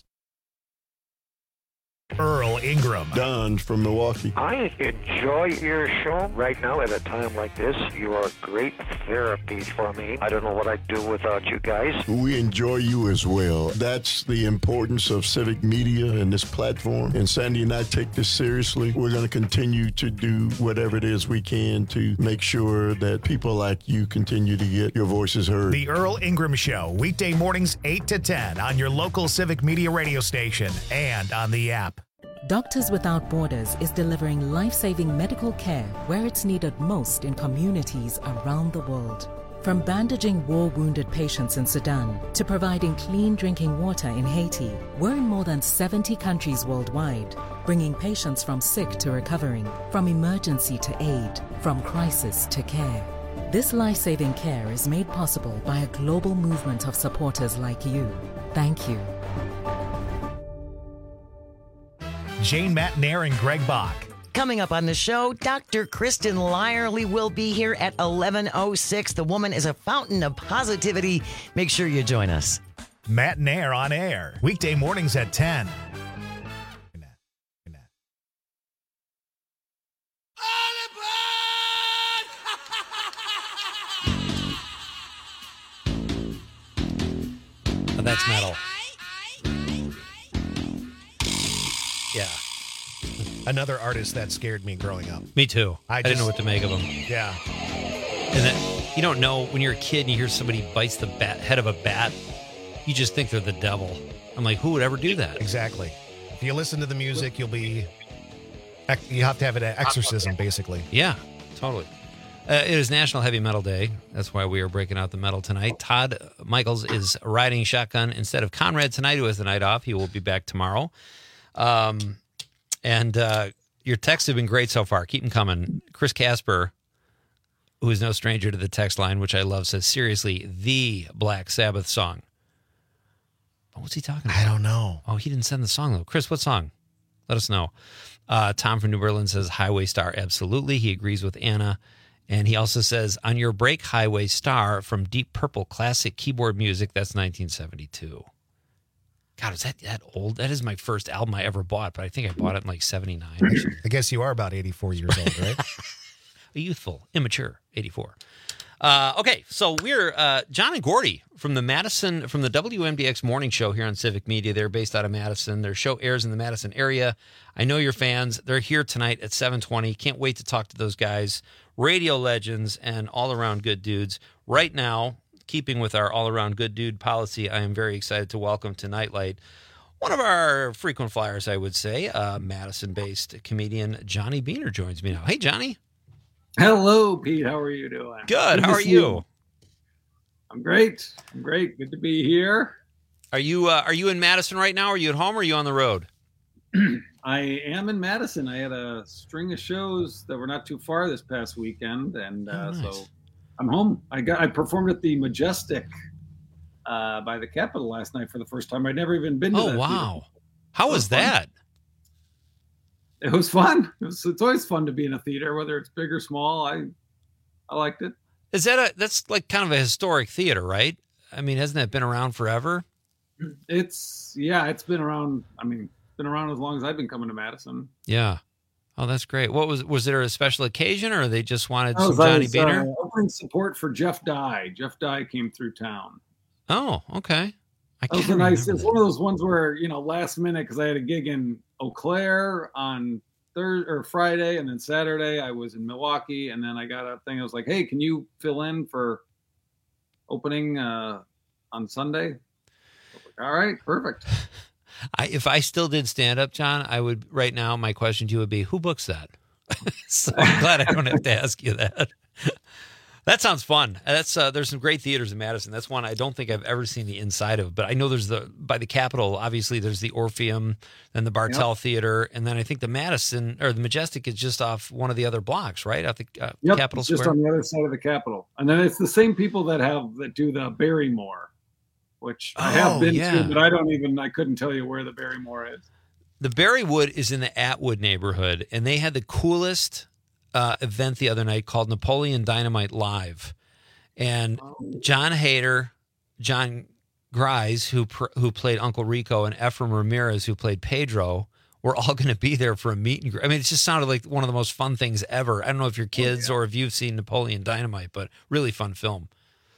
Earl Ingram. Don from Milwaukee. I enjoy your show right now at a time like this. You are great therapy for me. I don't know what I'd do without you guys. We enjoy you as well. That's the importance of Civic Media and this platform. And Sandy and I take this seriously. We're going to continue to do whatever it is we can to make sure that people like you continue to get your voices heard. The Earl Ingram Show, weekday mornings eight to ten on your local Civic Media radio station and on the app. Doctors Without Borders is delivering life-saving medical care where it's needed most in communities around the world. From bandaging war-wounded patients in Sudan to providing clean drinking water in Haiti, we're in more than seventy countries worldwide, bringing patients from sick to recovering, from emergency to aid, from crisis to care. This life-saving care is made possible by a global movement of supporters like you. Thank you. Jane Matnair and Greg Bach. Coming up on the show, Doctor Kristen Lyerly will be here at eleven oh six. The woman is a fountain of positivity. Make sure you join us. Matnair on air, weekday mornings at ten. that's metal. Yeah. Another artist that scared me growing up. Me too. I, I I didn't just- know what to make of them. Yeah. And then you don't know when you're a kid and you hear somebody bites the bat, head of a bat, you just think they're the devil. I'm like, who would ever do that? Exactly. If you listen to the music, you'll be. You have to have an exorcism, basically. Yeah, totally. Uh, it is National Heavy Metal Day. That's why we are breaking out the metal tonight. Todd Michaels is riding shotgun instead of Conrad tonight, who has the night off. He will be back tomorrow. Um, and uh, your texts have been great so far. Keep them coming. Chris Casper, who is no stranger to the text line, which I love, says, seriously, the Black Sabbath song. Oh, what's he talking about? I don't know. Oh, he didn't send the song, though. Chris, what song? Let us know. Uh, Tom from New Berlin says, Highway Star, absolutely. He agrees with Anna. And he also says, on your break, Highway Star from Deep Purple classic keyboard music. That's nineteen seventy-two. God, is that that old? That is my first album I ever bought, but I think I bought it in like seventy-nine. I guess you are about eighty-four years old, right? A youthful, immature eighty-four. Uh, okay, so we're uh, John and Gordy from the Madison, from the W M D X morning show here on Civic Media. They're based out of Madison. Their show airs in the Madison area. I know you're fans. They're here tonight at seven twenty. Can't wait to talk to those guys. Radio legends and all-around good dudes. Right now, keeping with our all-around good dude policy, I am very excited to welcome to Nightlight one of our frequent flyers, I would say, uh, Madison-based comedian Johnny Beaner joins me now. Hey, Johnny. Hello, Pete. How are you doing? Good. How to are see you? I'm great. I'm great. Good to be here. Are you uh, are you in Madison right now? Are you at home or are you on the road? I am in Madison. I had a string of shows that were not too far this past weekend, and uh, Oh, nice. so I'm home. I got I performed at the Majestic uh, by the Capitol last night for the first time. I'd never even been to Oh, that wow. theater. How It was fun. that? It was fun. It was, it's always fun to be in a theater, whether it's big or small. I I liked it. Is that a that's like kind of a historic theater, right? I mean, hasn't that been around forever? It's yeah, it's been around. I mean, been around as long as I've been coming to Madison. Yeah. Oh, that's great. What was was there a special occasion, or they just wanted I some was, I Johnny was, Beaner? uh, offering support for Jeff Dye. Jeff Dye came through town. Oh, okay. I That was can't a nice. remember It's one of those ones where you know, last minute because I had a gig in Eau Claire on Thursday or Friday, and then Saturday I was in Milwaukee, and then I got a thing. I was like, "Hey, can you fill in for opening uh, on Sunday?" I was like, all right, perfect. I, if I still did stand up, John, I would right now. My question to you would be, who books that? So I'm glad I don't have to ask you that. That sounds fun. That's uh, there's some great theaters in Madison. That's one I don't think I've ever seen the inside of, but I know there's the by the Capitol. Obviously, there's the Orpheum, then the Bartell Yep. Theater, and then I think the Madison or the Majestic is just off one of the other blocks, right? Off the uh, Yep, Capitol it's just Square. on the other side of the Capitol, and then it's the same people that have that do the Barrymore, which I have Oh, been yeah. to, but I don't even I couldn't tell you where the Barrymore is. The Berrywood is in the Atwood neighborhood, and they had the coolest uh, event the other night called Napoleon Dynamite Live. And John Hader, John Grise, who pr- who played Uncle Rico, and Ephraim Ramirez, who played Pedro, were all going to be there for a meet and greet. I mean, it just sounded like one of the most fun things ever. I don't know if your kids or if you've seen Napoleon Dynamite, but really fun film.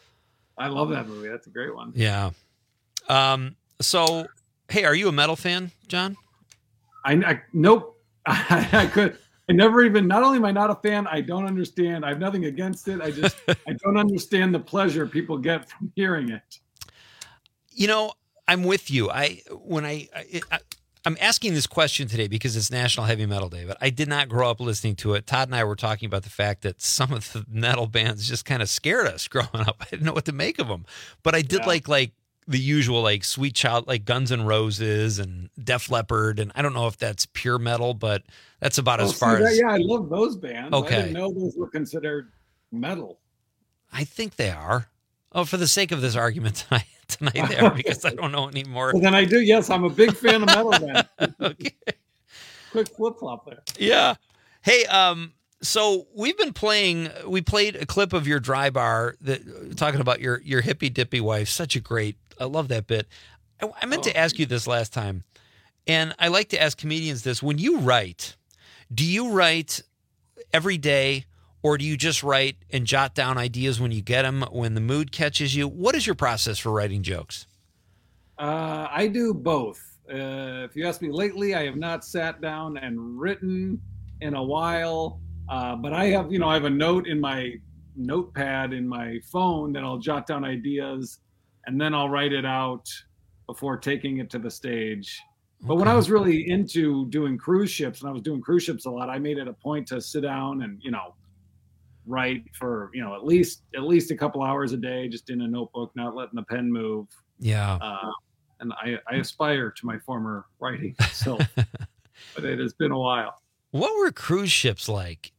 I love that movie. That's a great one. Yeah. Um. So, hey, are you a metal fan, John? I, I nope. I, I could. I never even. Not only am I not a fan, I don't understand. I have nothing against it. I just I don't understand the pleasure people get from hearing it. You know, I'm with you. I when I, I, I I'm asking this question today because it's National Heavy Metal Day, but I did not grow up listening to it. Todd and I were talking about the fact that some of the metal bands just kind of scared us growing up. I didn't know what to make of them, but I did Yeah. like like the usual like Sweet Child, like Guns N' Roses and Def Leppard, and I don't know if that's pure metal, but that's about Oh, as see, far that- as yeah, I love those bands. Okay. I didn't know those were considered metal. I think they are. Oh, for the sake of this argument tonight, tonight they are because I don't know anymore. Well, then I do. Yes, I'm a big fan of metal. Then Okay. quick flip flop there. Yeah. Hey, um, so we've been playing. We played a clip of your dry bar that talking about your your hippy dippy wife. Such a great. I love that bit. I, I meant to ask you this last time, and I like to ask comedians this: when you write, do you write every day, or do you just write and jot down ideas when you get them, when the mood catches you? What is your process for writing jokes? Uh, I do both. Uh, if you ask me lately, I have not sat down and written in a while. Uh, but I have, you know, I have a note in my notepad in my phone that I'll jot down ideas, and then I'll write it out before taking it to the stage. But when I was really into doing cruise ships, and I was doing cruise ships a lot, I made it a point to sit down and, you know, write for, you know, at least at least a couple hours a day, just in a notebook, not letting the pen move. Yeah. Uh, and I, I aspire to my former writing self, but it has been a while. What were cruise ships like?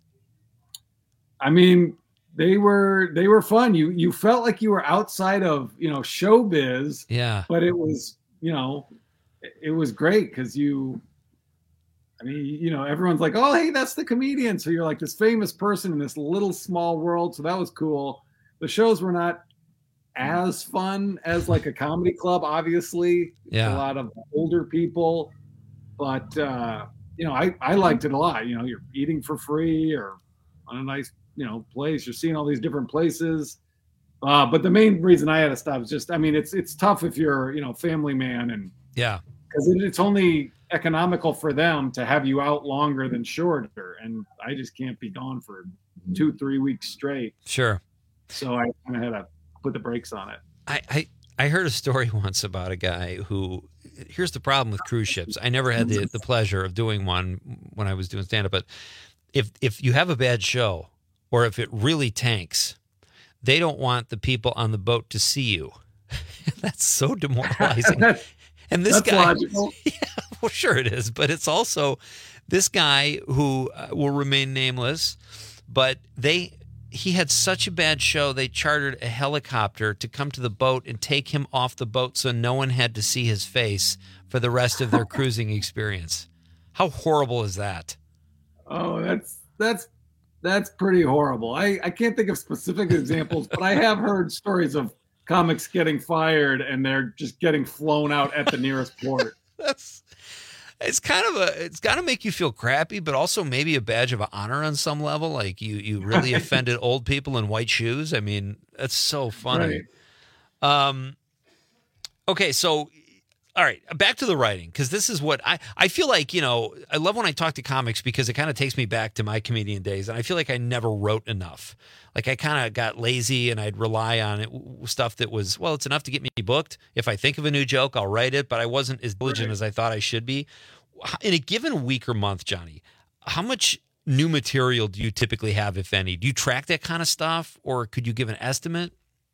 I mean, they were they were fun. You you felt like you were outside of, you know, showbiz. Yeah. But it was, you know, it, it was great because you, I mean, you know, everyone's like, oh, hey, that's the comedian. So you're like this famous person in this little small world. So that was cool. The shows were not as fun as like a comedy club, obviously. Yeah. A lot of older people. But, uh, you know, I, I liked it a lot. You know, you're eating for free or on a nice, you know, place. You're seeing all these different places. Uh, but the main reason I had to stop is just, I mean, it's it's tough if you're, you know, family man, and yeah, because it, it's only economical for them to have you out longer than shorter, and I just can't be gone for two, three weeks straight. Sure. So I kind of had to put the brakes on it. I, I I heard a story once about a guy who. Here's the problem with cruise ships. I never had the, the pleasure of doing one when I was doing stand-up, but if if you have a bad show or if it really tanks, they don't want the people on the boat to see you. That's so demoralizing. And this That's guy, logical. Yeah, well, sure it is, but it's also this guy who uh, will remain nameless, but they he had such a bad show, they chartered a helicopter to come to the boat and take him off the boat so no one had to see his face for the rest of their cruising experience. How horrible is that? Oh, that's that's that's pretty horrible. I, I can't think of specific examples, but I have heard stories of comics getting fired and they're just getting flown out at the nearest port. That's it's kind of a it's got to make you feel crappy, but also maybe a badge of honor on some level. Like you you really offended old people in white shoes. I mean, that's so funny. Right. Um, okay, so all right, back to the writing, because this is what I, I feel like, you know, I love when I talk to comics because it kind of takes me back to my comedian days. And I feel like I never wrote enough. Like I kind of got lazy and I'd rely on it, stuff that was, well, it's enough to get me booked. If I think of a new joke, I'll write it, but I wasn't as diligent right. as I thought I should be. In a given week or month, Johnny, how much new material do you typically have, if any? Do you track that kind of stuff, or could you give an estimate?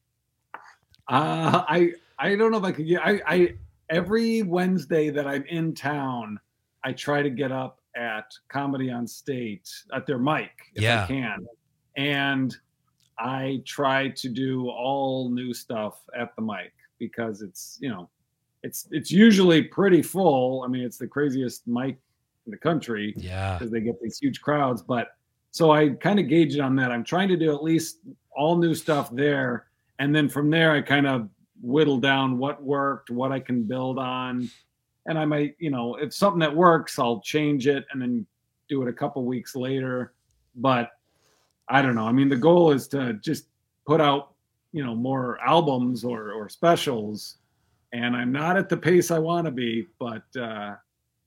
Uh, I, I don't know if I could get, I, I, every Wednesday that I'm in town, I try to get up at Comedy on State at their mic if yeah. I can. And I try to do all new stuff at the mic because it's, you know, it's it's usually pretty full. I mean, it's the craziest mic in the country. Yeah. Because they get these huge crowds. But so I kind of gauge it on that. I'm trying to do at least all new stuff there. And then from there, I kind of whittle down what worked, what I can build on. And I might, you know, if something that works, I'll change it and then do it a couple weeks later. But I don't know. I mean, the goal is to just put out, you know, more albums or, or specials. And I'm not at the pace I want to be, but uh,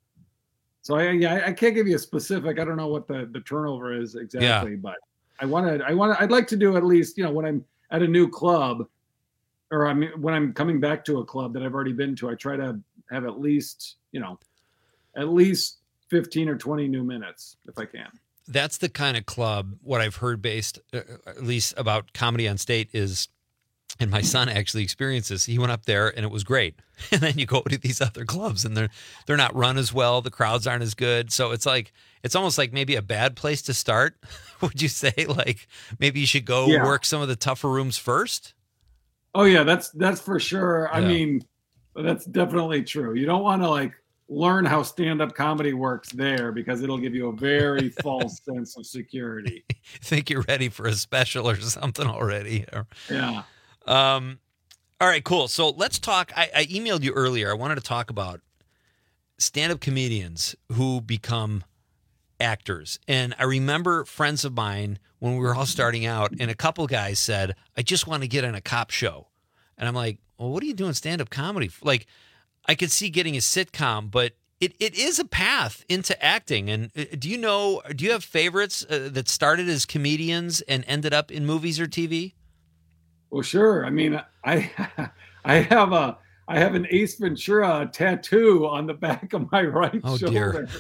so I, yeah, I can't give you a specific. I don't know what the, the turnover is exactly, yeah. but I want to, I want to, I'd like to do at least, you know, when I'm at a new club, or I mean, when I'm coming back to a club that I've already been to, I try to have at least, you know, at least fifteen or twenty new minutes if I can. That's the kind of club, what I've heard based, uh, at least about Comedy on State is, and my son actually experienced this. He went up there and it was great. And then you go to these other clubs and they're, they're not run as well. The crowds aren't as good. So it's like, it's almost like maybe a bad place to start. Would you say like, maybe you should go Yeah. work some of the tougher rooms first? Oh yeah, that's that's for sure. I Yeah. mean, that's definitely true. You don't want to like learn how stand-up comedy works there because it'll give you a very false sense of security. Think you're ready for a special or something already. Yeah. Um, all right, cool. So let's talk. I, I emailed you earlier. I wanted to talk about stand-up comedians who become actors. And I remember friends of mine when we were all starting out, and a couple guys said, I just want to get in a cop show. And I'm like, well, what are you doing stand-up comedy? Like, I could see getting a sitcom, but it, it is a path into acting. And uh, do you know, do you have favorites uh, that started as comedians and ended up in movies or T V? Well, sure. I mean, I I have a I have an Ace Ventura tattoo on the back of my right Oh, shoulder. dear.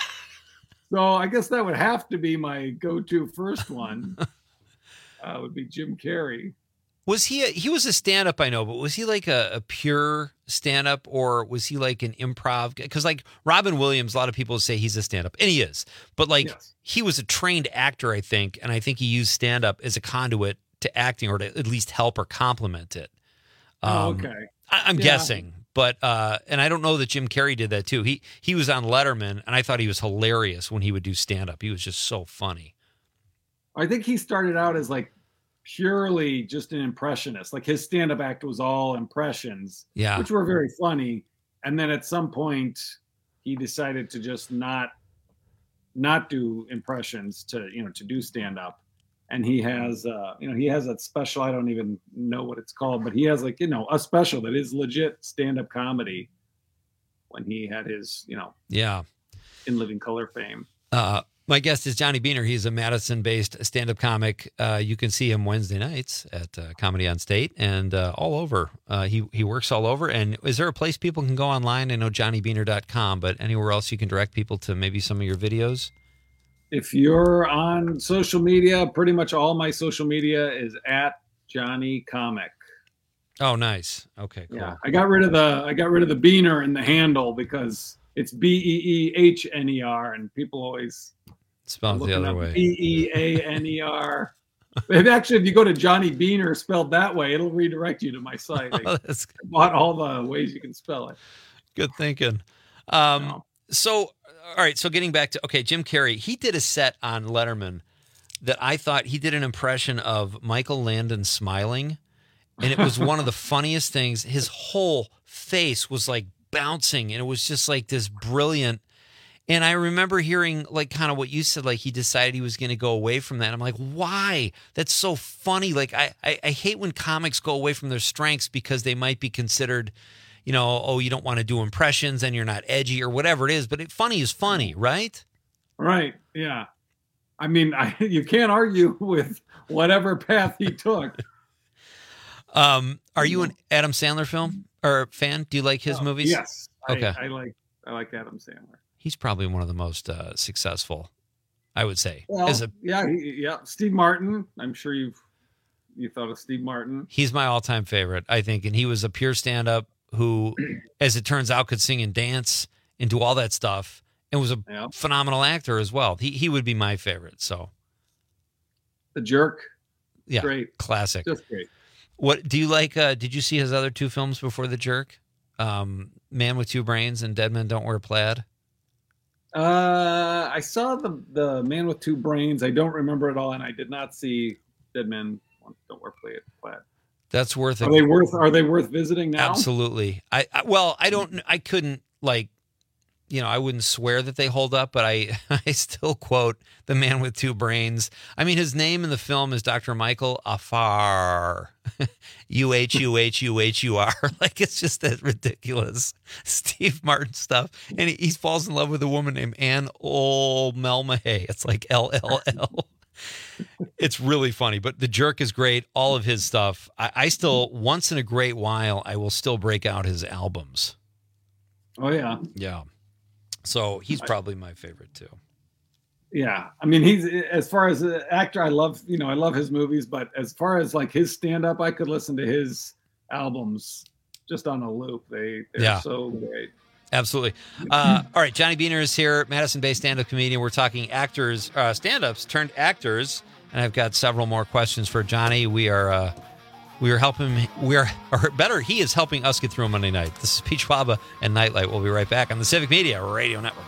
So I guess that would have to be my go-to first one. uh, would be Jim Carrey. Was he, a, he was a stand-up, I know, but was he like a, a pure stand-up, or was he like an improv? Because like Robin Williams, a lot of people say he's a stand-up, and he is. But like Yes. he was a trained actor, I think, and I think he used stand-up as a conduit to acting, or to at least help or complement it. Oh, Um, okay. I, I'm Yeah. guessing, but uh, and I don't know that Jim Carrey did that too. He he was on Letterman, and I thought he was hilarious when he would do stand-up. He was just so funny. I think he started out as like purely just an impressionist. Like his stand-up act was all impressions, Yeah. which were very funny. And then at some point, he decided to just not not do impressions to you know to do stand-up. And he has uh, you know he has that special. I don't even know what it's called, but he has like you know a special that is legit stand-up comedy. When he had his you know Yeah. In Living Color fame. Uh, my guest is Johnny Beaner. He's a Madison-based stand-up comic. Uh, you can see him Wednesday nights at uh, Comedy on State and uh, all over. Uh, he he works all over. And is there a place people can go online? I know johnny beaner dot com, but anywhere else you can direct people to maybe some of your videos? If you're on social media, pretty much all my social media is at Johnny Comic. Oh, nice. Okay, cool. Yeah, I got rid of the I got rid of the Beaner in the handle because it's B E E H N E R, and people always Spell it the other way. B E A N E R. If actually, if you go to Johnny Beaner spelled that way, it'll redirect you to my site. I Oh, that's bought all the ways you can spell it. Good thinking. Um, So, all right. So getting back to, okay, Jim Carrey, he did a set on Letterman that I thought he did an impression of Michael Landon smiling. And it was one of the funniest things. His whole face was like bouncing, and it was just like this brilliant. And I remember hearing like kind of what you said, like he decided he was going to go away from that. I'm like, why? That's so funny. Like I, I, I hate when comics go away from their strengths because they might be considered, you know, oh, you don't want to do impressions and you're not edgy or whatever it is. But it, funny is funny, right? Right. Yeah. I mean, I, you can't argue with whatever path he took. Um, are you an Adam Sandler film or fan? Do you like his Oh, movies? Yes. Okay. I, I like I like Adam Sandler. He's probably one of the most uh, successful, I would say. Well, As a, yeah, he, yeah. Steve Martin. I'm sure you've you thought of Steve Martin. he's my all-time favorite, I think. And he was a pure stand-up who, as it turns out, could sing and dance and do all that stuff, and was a Yeah. phenomenal actor as well. He he would be my favorite. So The Jerk. yeah, Great. classic. Just great. What do you like? Uh, did you see his other two films before The Jerk? Um, Man with Two Brains and Dead Men Don't Wear Plaid. Uh, I saw the the Man with Two Brains. I don't remember it all, and I did not see Dead Men Don't Wear Plaid. Plaid. That's worth it. Are they worth? Are they worth visiting now? Absolutely. I, I well, I don't. I couldn't like, you know, I wouldn't swear that they hold up, but I I still quote The Man with Two Brains. I mean, his name in the film is Doctor Michael Afar, U H U H U H U R. Like it's just that ridiculous Steve Martin stuff, and he, he falls in love with a woman named Anne O'Melmahay. It's like L L L. It's really funny, but The Jerk is great. All of his stuff. I, I still, once in a great while, I will still break out his albums. Oh yeah, Yeah. So he's probably my favorite too. yeah. I mean, he's as far as an actor, I love you know I love his movies, but as far as like his stand up, I could listen to his albums just on a loop. They they're Yeah. so great. Absolutely. Uh, all right. Johnny Beaner is here, Madison-based stand-up comedian. We're talking actors, uh, stand-ups turned actors. And I've got several more questions for Johnny. We are, uh, we are helping, we are, or better, he is helping us get through a Monday night. This is Pete Schwaba and Nightlight. We'll be right back on the Civic Media Radio Network.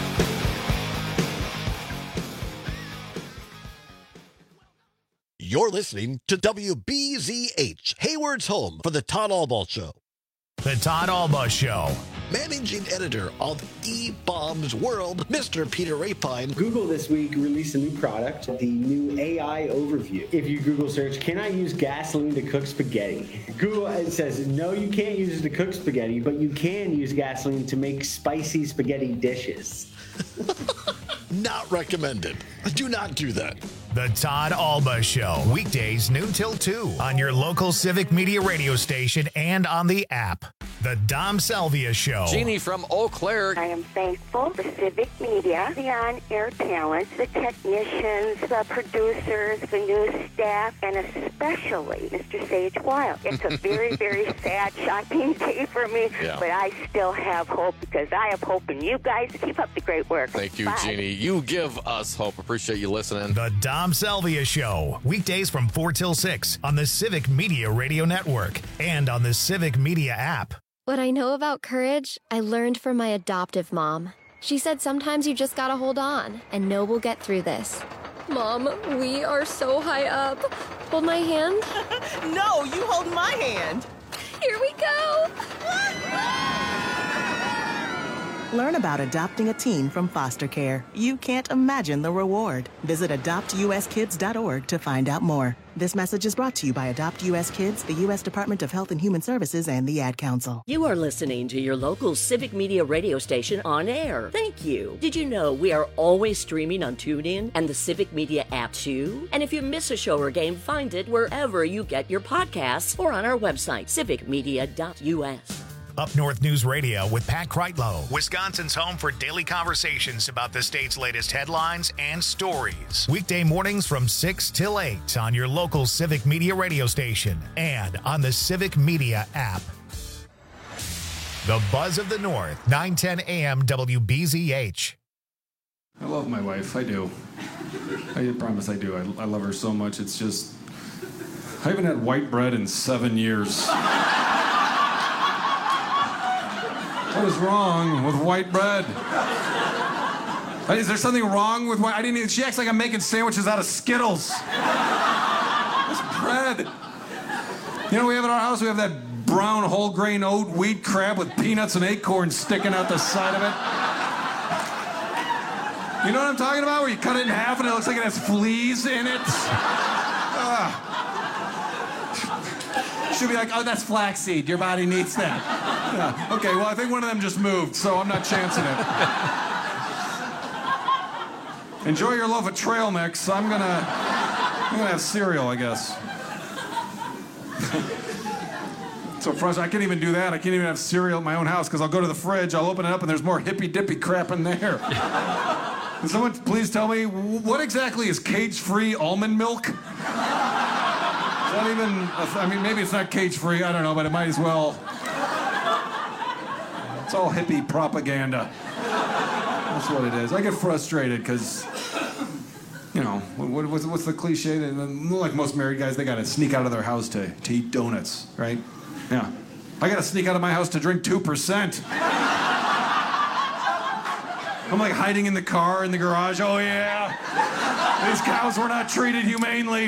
You're listening to W B Z H, Hayward's home for the Todd Albaugh Show. The Todd Albaugh Show. Managing editor of E-Bombs World, Mister Peter Rapine. Google this week released a new product, the new A I overview. If you Google search, can I use gasoline to cook spaghetti? Google it says, no, you can't use it to cook spaghetti, but you can use gasoline to make spicy spaghetti dishes. Not recommended. Do not do that. The Todd Albaugh Show. Weekdays noon till two on your local Civic Media radio station and on the app. The Dom Salvia Show. Jeannie from Eau Claire. I am thankful for Civic Media, the on-air talent, the technicians, the producers, the news staff, and especially Mister Sage Wild. It's a very, very sad, shocking day for me, Yeah. but I still have hope because I have hope in you guys. Keep up the great work. Thank you, Bye. Jeannie. You give us hope. Appreciate you listening. The Dom Salvia Show. Weekdays from four till six on the Civic Media Radio Network and on the Civic Media app. What I know about courage, I learned from my adoptive mom. She said sometimes you just gotta hold on and know we'll get through this. Mom, we are so high up. Hold my hand. No, you hold my hand. Here we go. Learn about adopting a teen from foster care. You can't imagine the reward. Visit adopt u s kids dot org to find out more. This message is brought to you by Adopt U S Kids, the U S Department of Health and Human Services, and the Ad Council. You are listening to your local Civic Media radio station on air. Thank you. Did you know we are always streaming on TuneIn and the Civic Media app too? And if you miss a show or game, find it wherever you get your podcasts or on our website, civic media dot u s. Up North News Radio with Pat Kreitlow, Wisconsin's home for daily conversations about the state's latest headlines and stories. Weekday mornings from six till eight on your local Civic Media radio station and on the Civic Media app. The Buzz of the North, nine ten a m W B Z H. I love my wife. I do. I promise I do. I, I love her so much. It's just, I haven't had white bread in seven years. What is wrong with white bread? Is there something wrong with white? I didn't even, she acts like I'm making sandwiches out of Skittles. It's bread. You know, we have at our house, we have that brown whole grain oat wheat crab with peanuts and acorns sticking out the side of it. You know what I'm talking about? Where you cut it in half and it looks like it has fleas in it. Ugh. She'll be like, oh, that's flaxseed. Your body needs that. Yeah. Okay, well, I think one of them just moved, so I'm not chancing it. Enjoy your loaf of trail mix. I'm gonna, I'm gonna have cereal, I guess. So frustrating. I can't even do that. I can't even have cereal at my own house because I'll go to the fridge, I'll open it up, and there's more hippy dippy crap in there. Can someone please tell me what exactly is cage-free almond milk? Not even, I mean, maybe it's not cage-free, I don't know, but it might as well. It's all hippie propaganda. That's what it is. I get frustrated because, you know, what, what's, what's the cliche? Like most married guys, they got to sneak out of their house to, to eat donuts, right? Yeah. I got to sneak out of my house to drink two percent. I'm like hiding in the car in the garage. Oh, yeah. These cows were not treated humanely.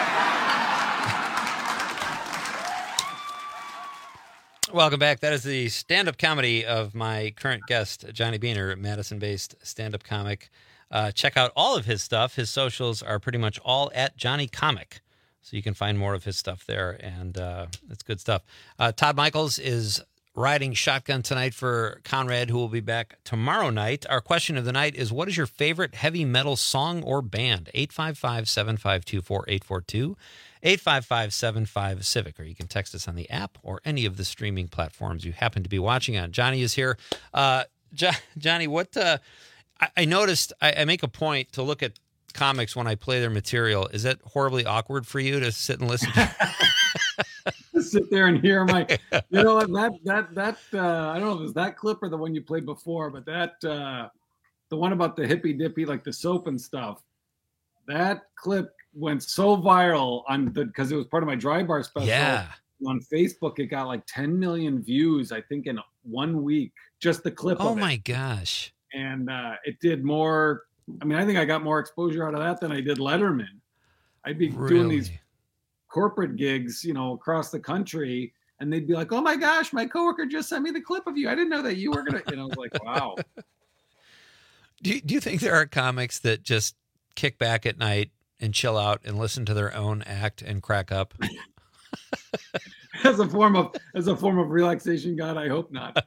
Welcome back. That is the stand-up comedy of my current guest, Johnny Beaner, Madison-based stand-up comic. Uh, check out all of his stuff. His socials are pretty much all at Johnny Comic, so you can find more of his stuff there, and uh, it's good stuff. Uh, Todd Michaels is riding shotgun tonight for Conrad, who will be back tomorrow night. Our question of the night is, what is your favorite heavy metal song or band? eight five five, seven five two, four eight four two. eight five five, seven five, Civic, or you can text us on the app or any of the streaming platforms you happen to be watching on. Johnny is here. Uh, jo- Johnny, what uh, I-, I noticed, I-, I make a point to look at comics when I play their material. Is that horribly awkward for you to sit and listen to? Sit there and hear my, you know, that, that, that, uh, I don't know if it was that clip or the one you played before, but that, uh, the one about the hippy dippy, like the soap and stuff, that clip went so viral on the, because it was part of my Dry Bar special. Yeah. On Facebook, it got like ten million views, I think, in one week. Just the clip Oh of it. my gosh. And uh, it did more. I mean, I think I got more exposure out of that than I did Letterman. I'd be Really? doing these corporate gigs, you know, across the country, and they'd be like, "Oh my gosh, my coworker just sent me the clip of you. I didn't know that you were gonna." And I was like, "Wow." Do you, do you think there are comics that just kick back at night and chill out and listen to their own act and crack up? as a form of as a form of relaxation, God, I hope not.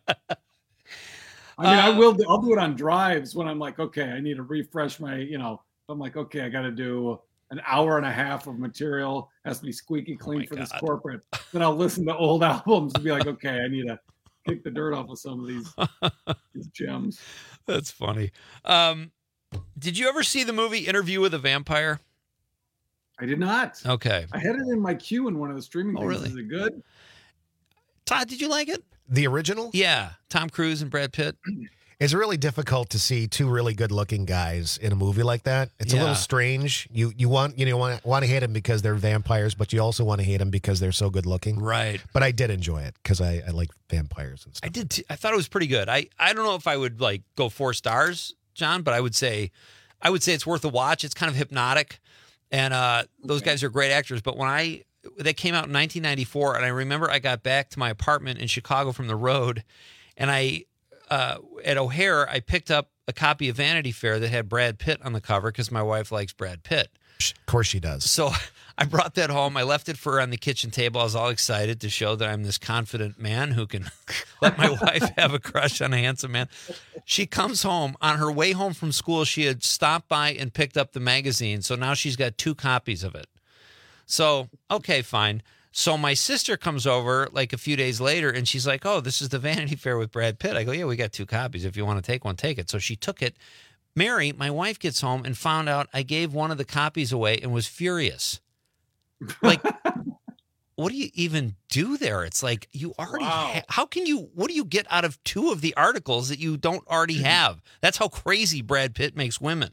I mean, uh, I will. Do, I'll do it on drives when I'm like, okay, I need to refresh my. You know, I'm like, okay, I got to do an hour and a half of material. Has to be squeaky clean oh for God. This corporate. Then I'll listen to old albums and be like, okay, I need to kick the dirt off of some of these, these gems. That's funny. Um, did you ever see the movie Interview with a Vampire? I did not. Okay. I had it in my queue in one of the streaming oh, things. Really? Is it good? Todd, did you like it? The original? Yeah. Tom Cruise and Brad Pitt. It's really difficult to see two really good-looking guys in a movie like that. It's Yeah. a little strange. You you want you know want want to hate them because they're vampires, but you also want to hate them because they're so good-looking. Right. But I did enjoy it because I, I like vampires and stuff. I did. Too. I thought it was pretty good. I, I don't know if I would like go four stars, John, but I would say, I would say it's worth a watch. It's kind of hypnotic, and uh, those guys are great actors. But when I that came out in nineteen ninety-four, and I remember I got back to my apartment in Chicago from the road, and I uh, at O'Hare I picked up a copy of Vanity Fair that had Brad Pitt on the cover because my wife likes Brad Pitt. Of course she does. So I brought that home. I left it for her on the kitchen table. I was all excited to show that I'm this confident man who can let my wife have a crush on a handsome man. She comes home. On her way home from school, she had stopped by and picked up the magazine. So now she's got two copies of it. So, okay, fine. So my sister comes over like a few days later, and she's like, oh, this is the Vanity Fair with Brad Pitt. I go, yeah, we got two copies. If you want to take one, take it. So she took it. Mary, my wife, gets home and found out I gave one of the copies away and was furious. Like, what do you even do there? It's like you already Wow. ha- how can you, what do you get out of two of the articles that you don't already have? That's how crazy Brad Pitt makes women.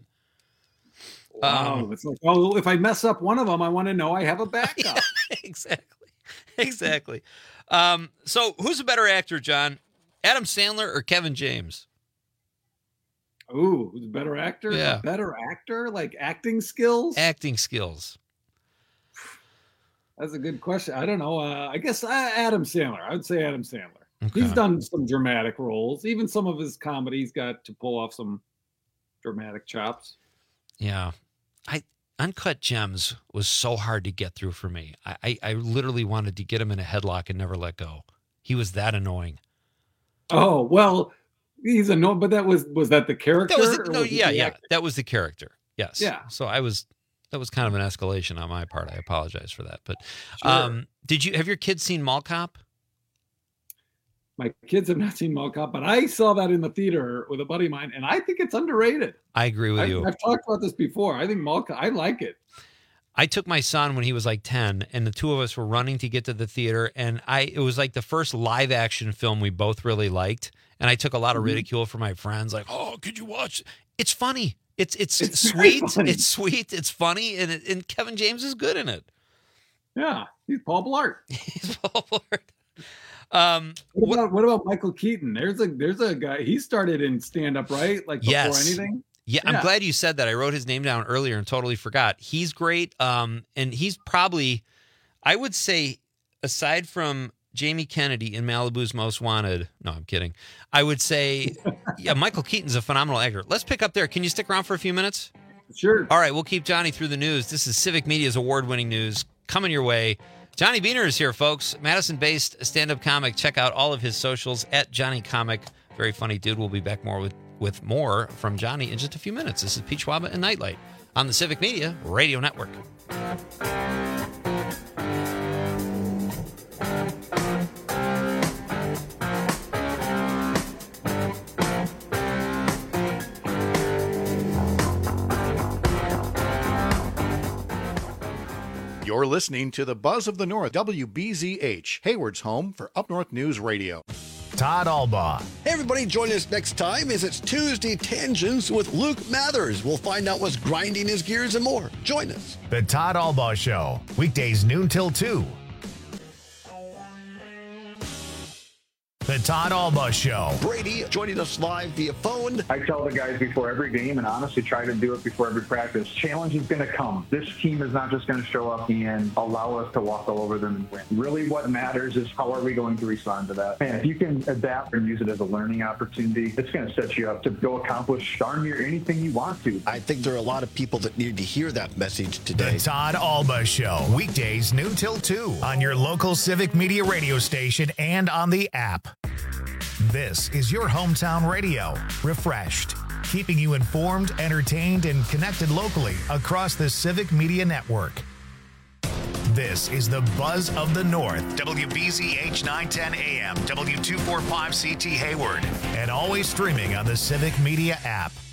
Wow. Um, It's like, oh, if I mess up one of them, I want to know I have a backup. exactly. Exactly. Um, so who's a better actor, John? Adam Sandler or Kevin James? Ooh, who's a better actor? Yeah. A better actor? Like acting skills? Acting skills. That's a good question. I don't know. Uh, I guess uh, Adam Sandler. I would say Adam Sandler. Okay. He's done some dramatic roles. Even some of his comedies got to pull off some dramatic chops. Yeah. I Uncut Gems was so hard to get through for me. I, I, I literally wanted to get him in a headlock and never let go. He was that annoying. Oh, well, he's annoying, but that was, was that the character? That was the, or no, was it yeah, the yeah. actor? That was the character. Yes. Yeah. So I was, that was kind of an escalation on my part. I apologize for that. But Sure. um, did you, have your kids seen Mall Cop? My kids have not seen Mall Cop, but I saw that in the theater with a buddy of mine, and I think it's underrated. I agree with I, you. I've talked about this before. I think Mall Cop, I like it. I took my son when he was like ten, and the two of us were running to get to the theater, and I it was like the first live action film we both really liked, and I took a lot of Mhm. ridicule from my friends, like, "Oh, could you watch?" It's funny. It's it's, It's very sweet. funny. It's sweet. It's funny, and it, and Kevin James is good in it. Yeah, he's Paul Blart. He's Paul Blart. Um, What about what about Michael Keaton? There's a there's a guy. He started in stand up, right? Like before Yes. anything. Yeah, I'm glad you said that. I wrote his name down earlier and totally forgot. He's great. Um, and he's probably, I would say, aside from Jamie Kennedy in Malibu's Most Wanted. No, I'm kidding. I would say, yeah, Michael Keaton's a phenomenal actor. Let's pick up there. Can you stick around for a few minutes? Sure. All right, we'll keep Johnny through the news. This is Civic Media's award-winning news coming your way. Johnny Beaner is here, folks. Madison-based stand-up comic. Check out all of his socials at Johnny Comic. Very funny dude. We'll be back more with, with more from Johnny in just a few minutes. This is Pete Schwaba and Nightlight on the Civic Media Radio Network. You're listening to the Buzz of the North, W B Z H, Hayward's home for Up North News Radio. Todd Albaugh. Hey, everybody, join us next time as it's Tuesday Tangents with Luke Mathers. We'll find out what's grinding his gears and more. Join us. The Todd Albaugh Show, weekdays noon till two. The Todd Alba Show. Brady joining us live via phone. I tell the guys before every game, and honestly try to do it before every practice, challenge is going to come. This team is not just going to show up and allow us to walk all over them and win. Really what matters is how are we going to respond to that. And if you can adapt and use it as a learning opportunity, it's going to set you up to go accomplish darn near anything you want to. I think there are a lot of people that need to hear that message today. The Todd Alba Show. Weekdays noon till two on your local Civic Media radio station and on the app. This is your hometown radio. Refreshed. Keeping you informed, entertained, and connected locally across the Civic Media Network. This is the Buzz of the North. W B Z H nine ten A M, W two forty-five C T Hayward, and always streaming on the Civic Media app.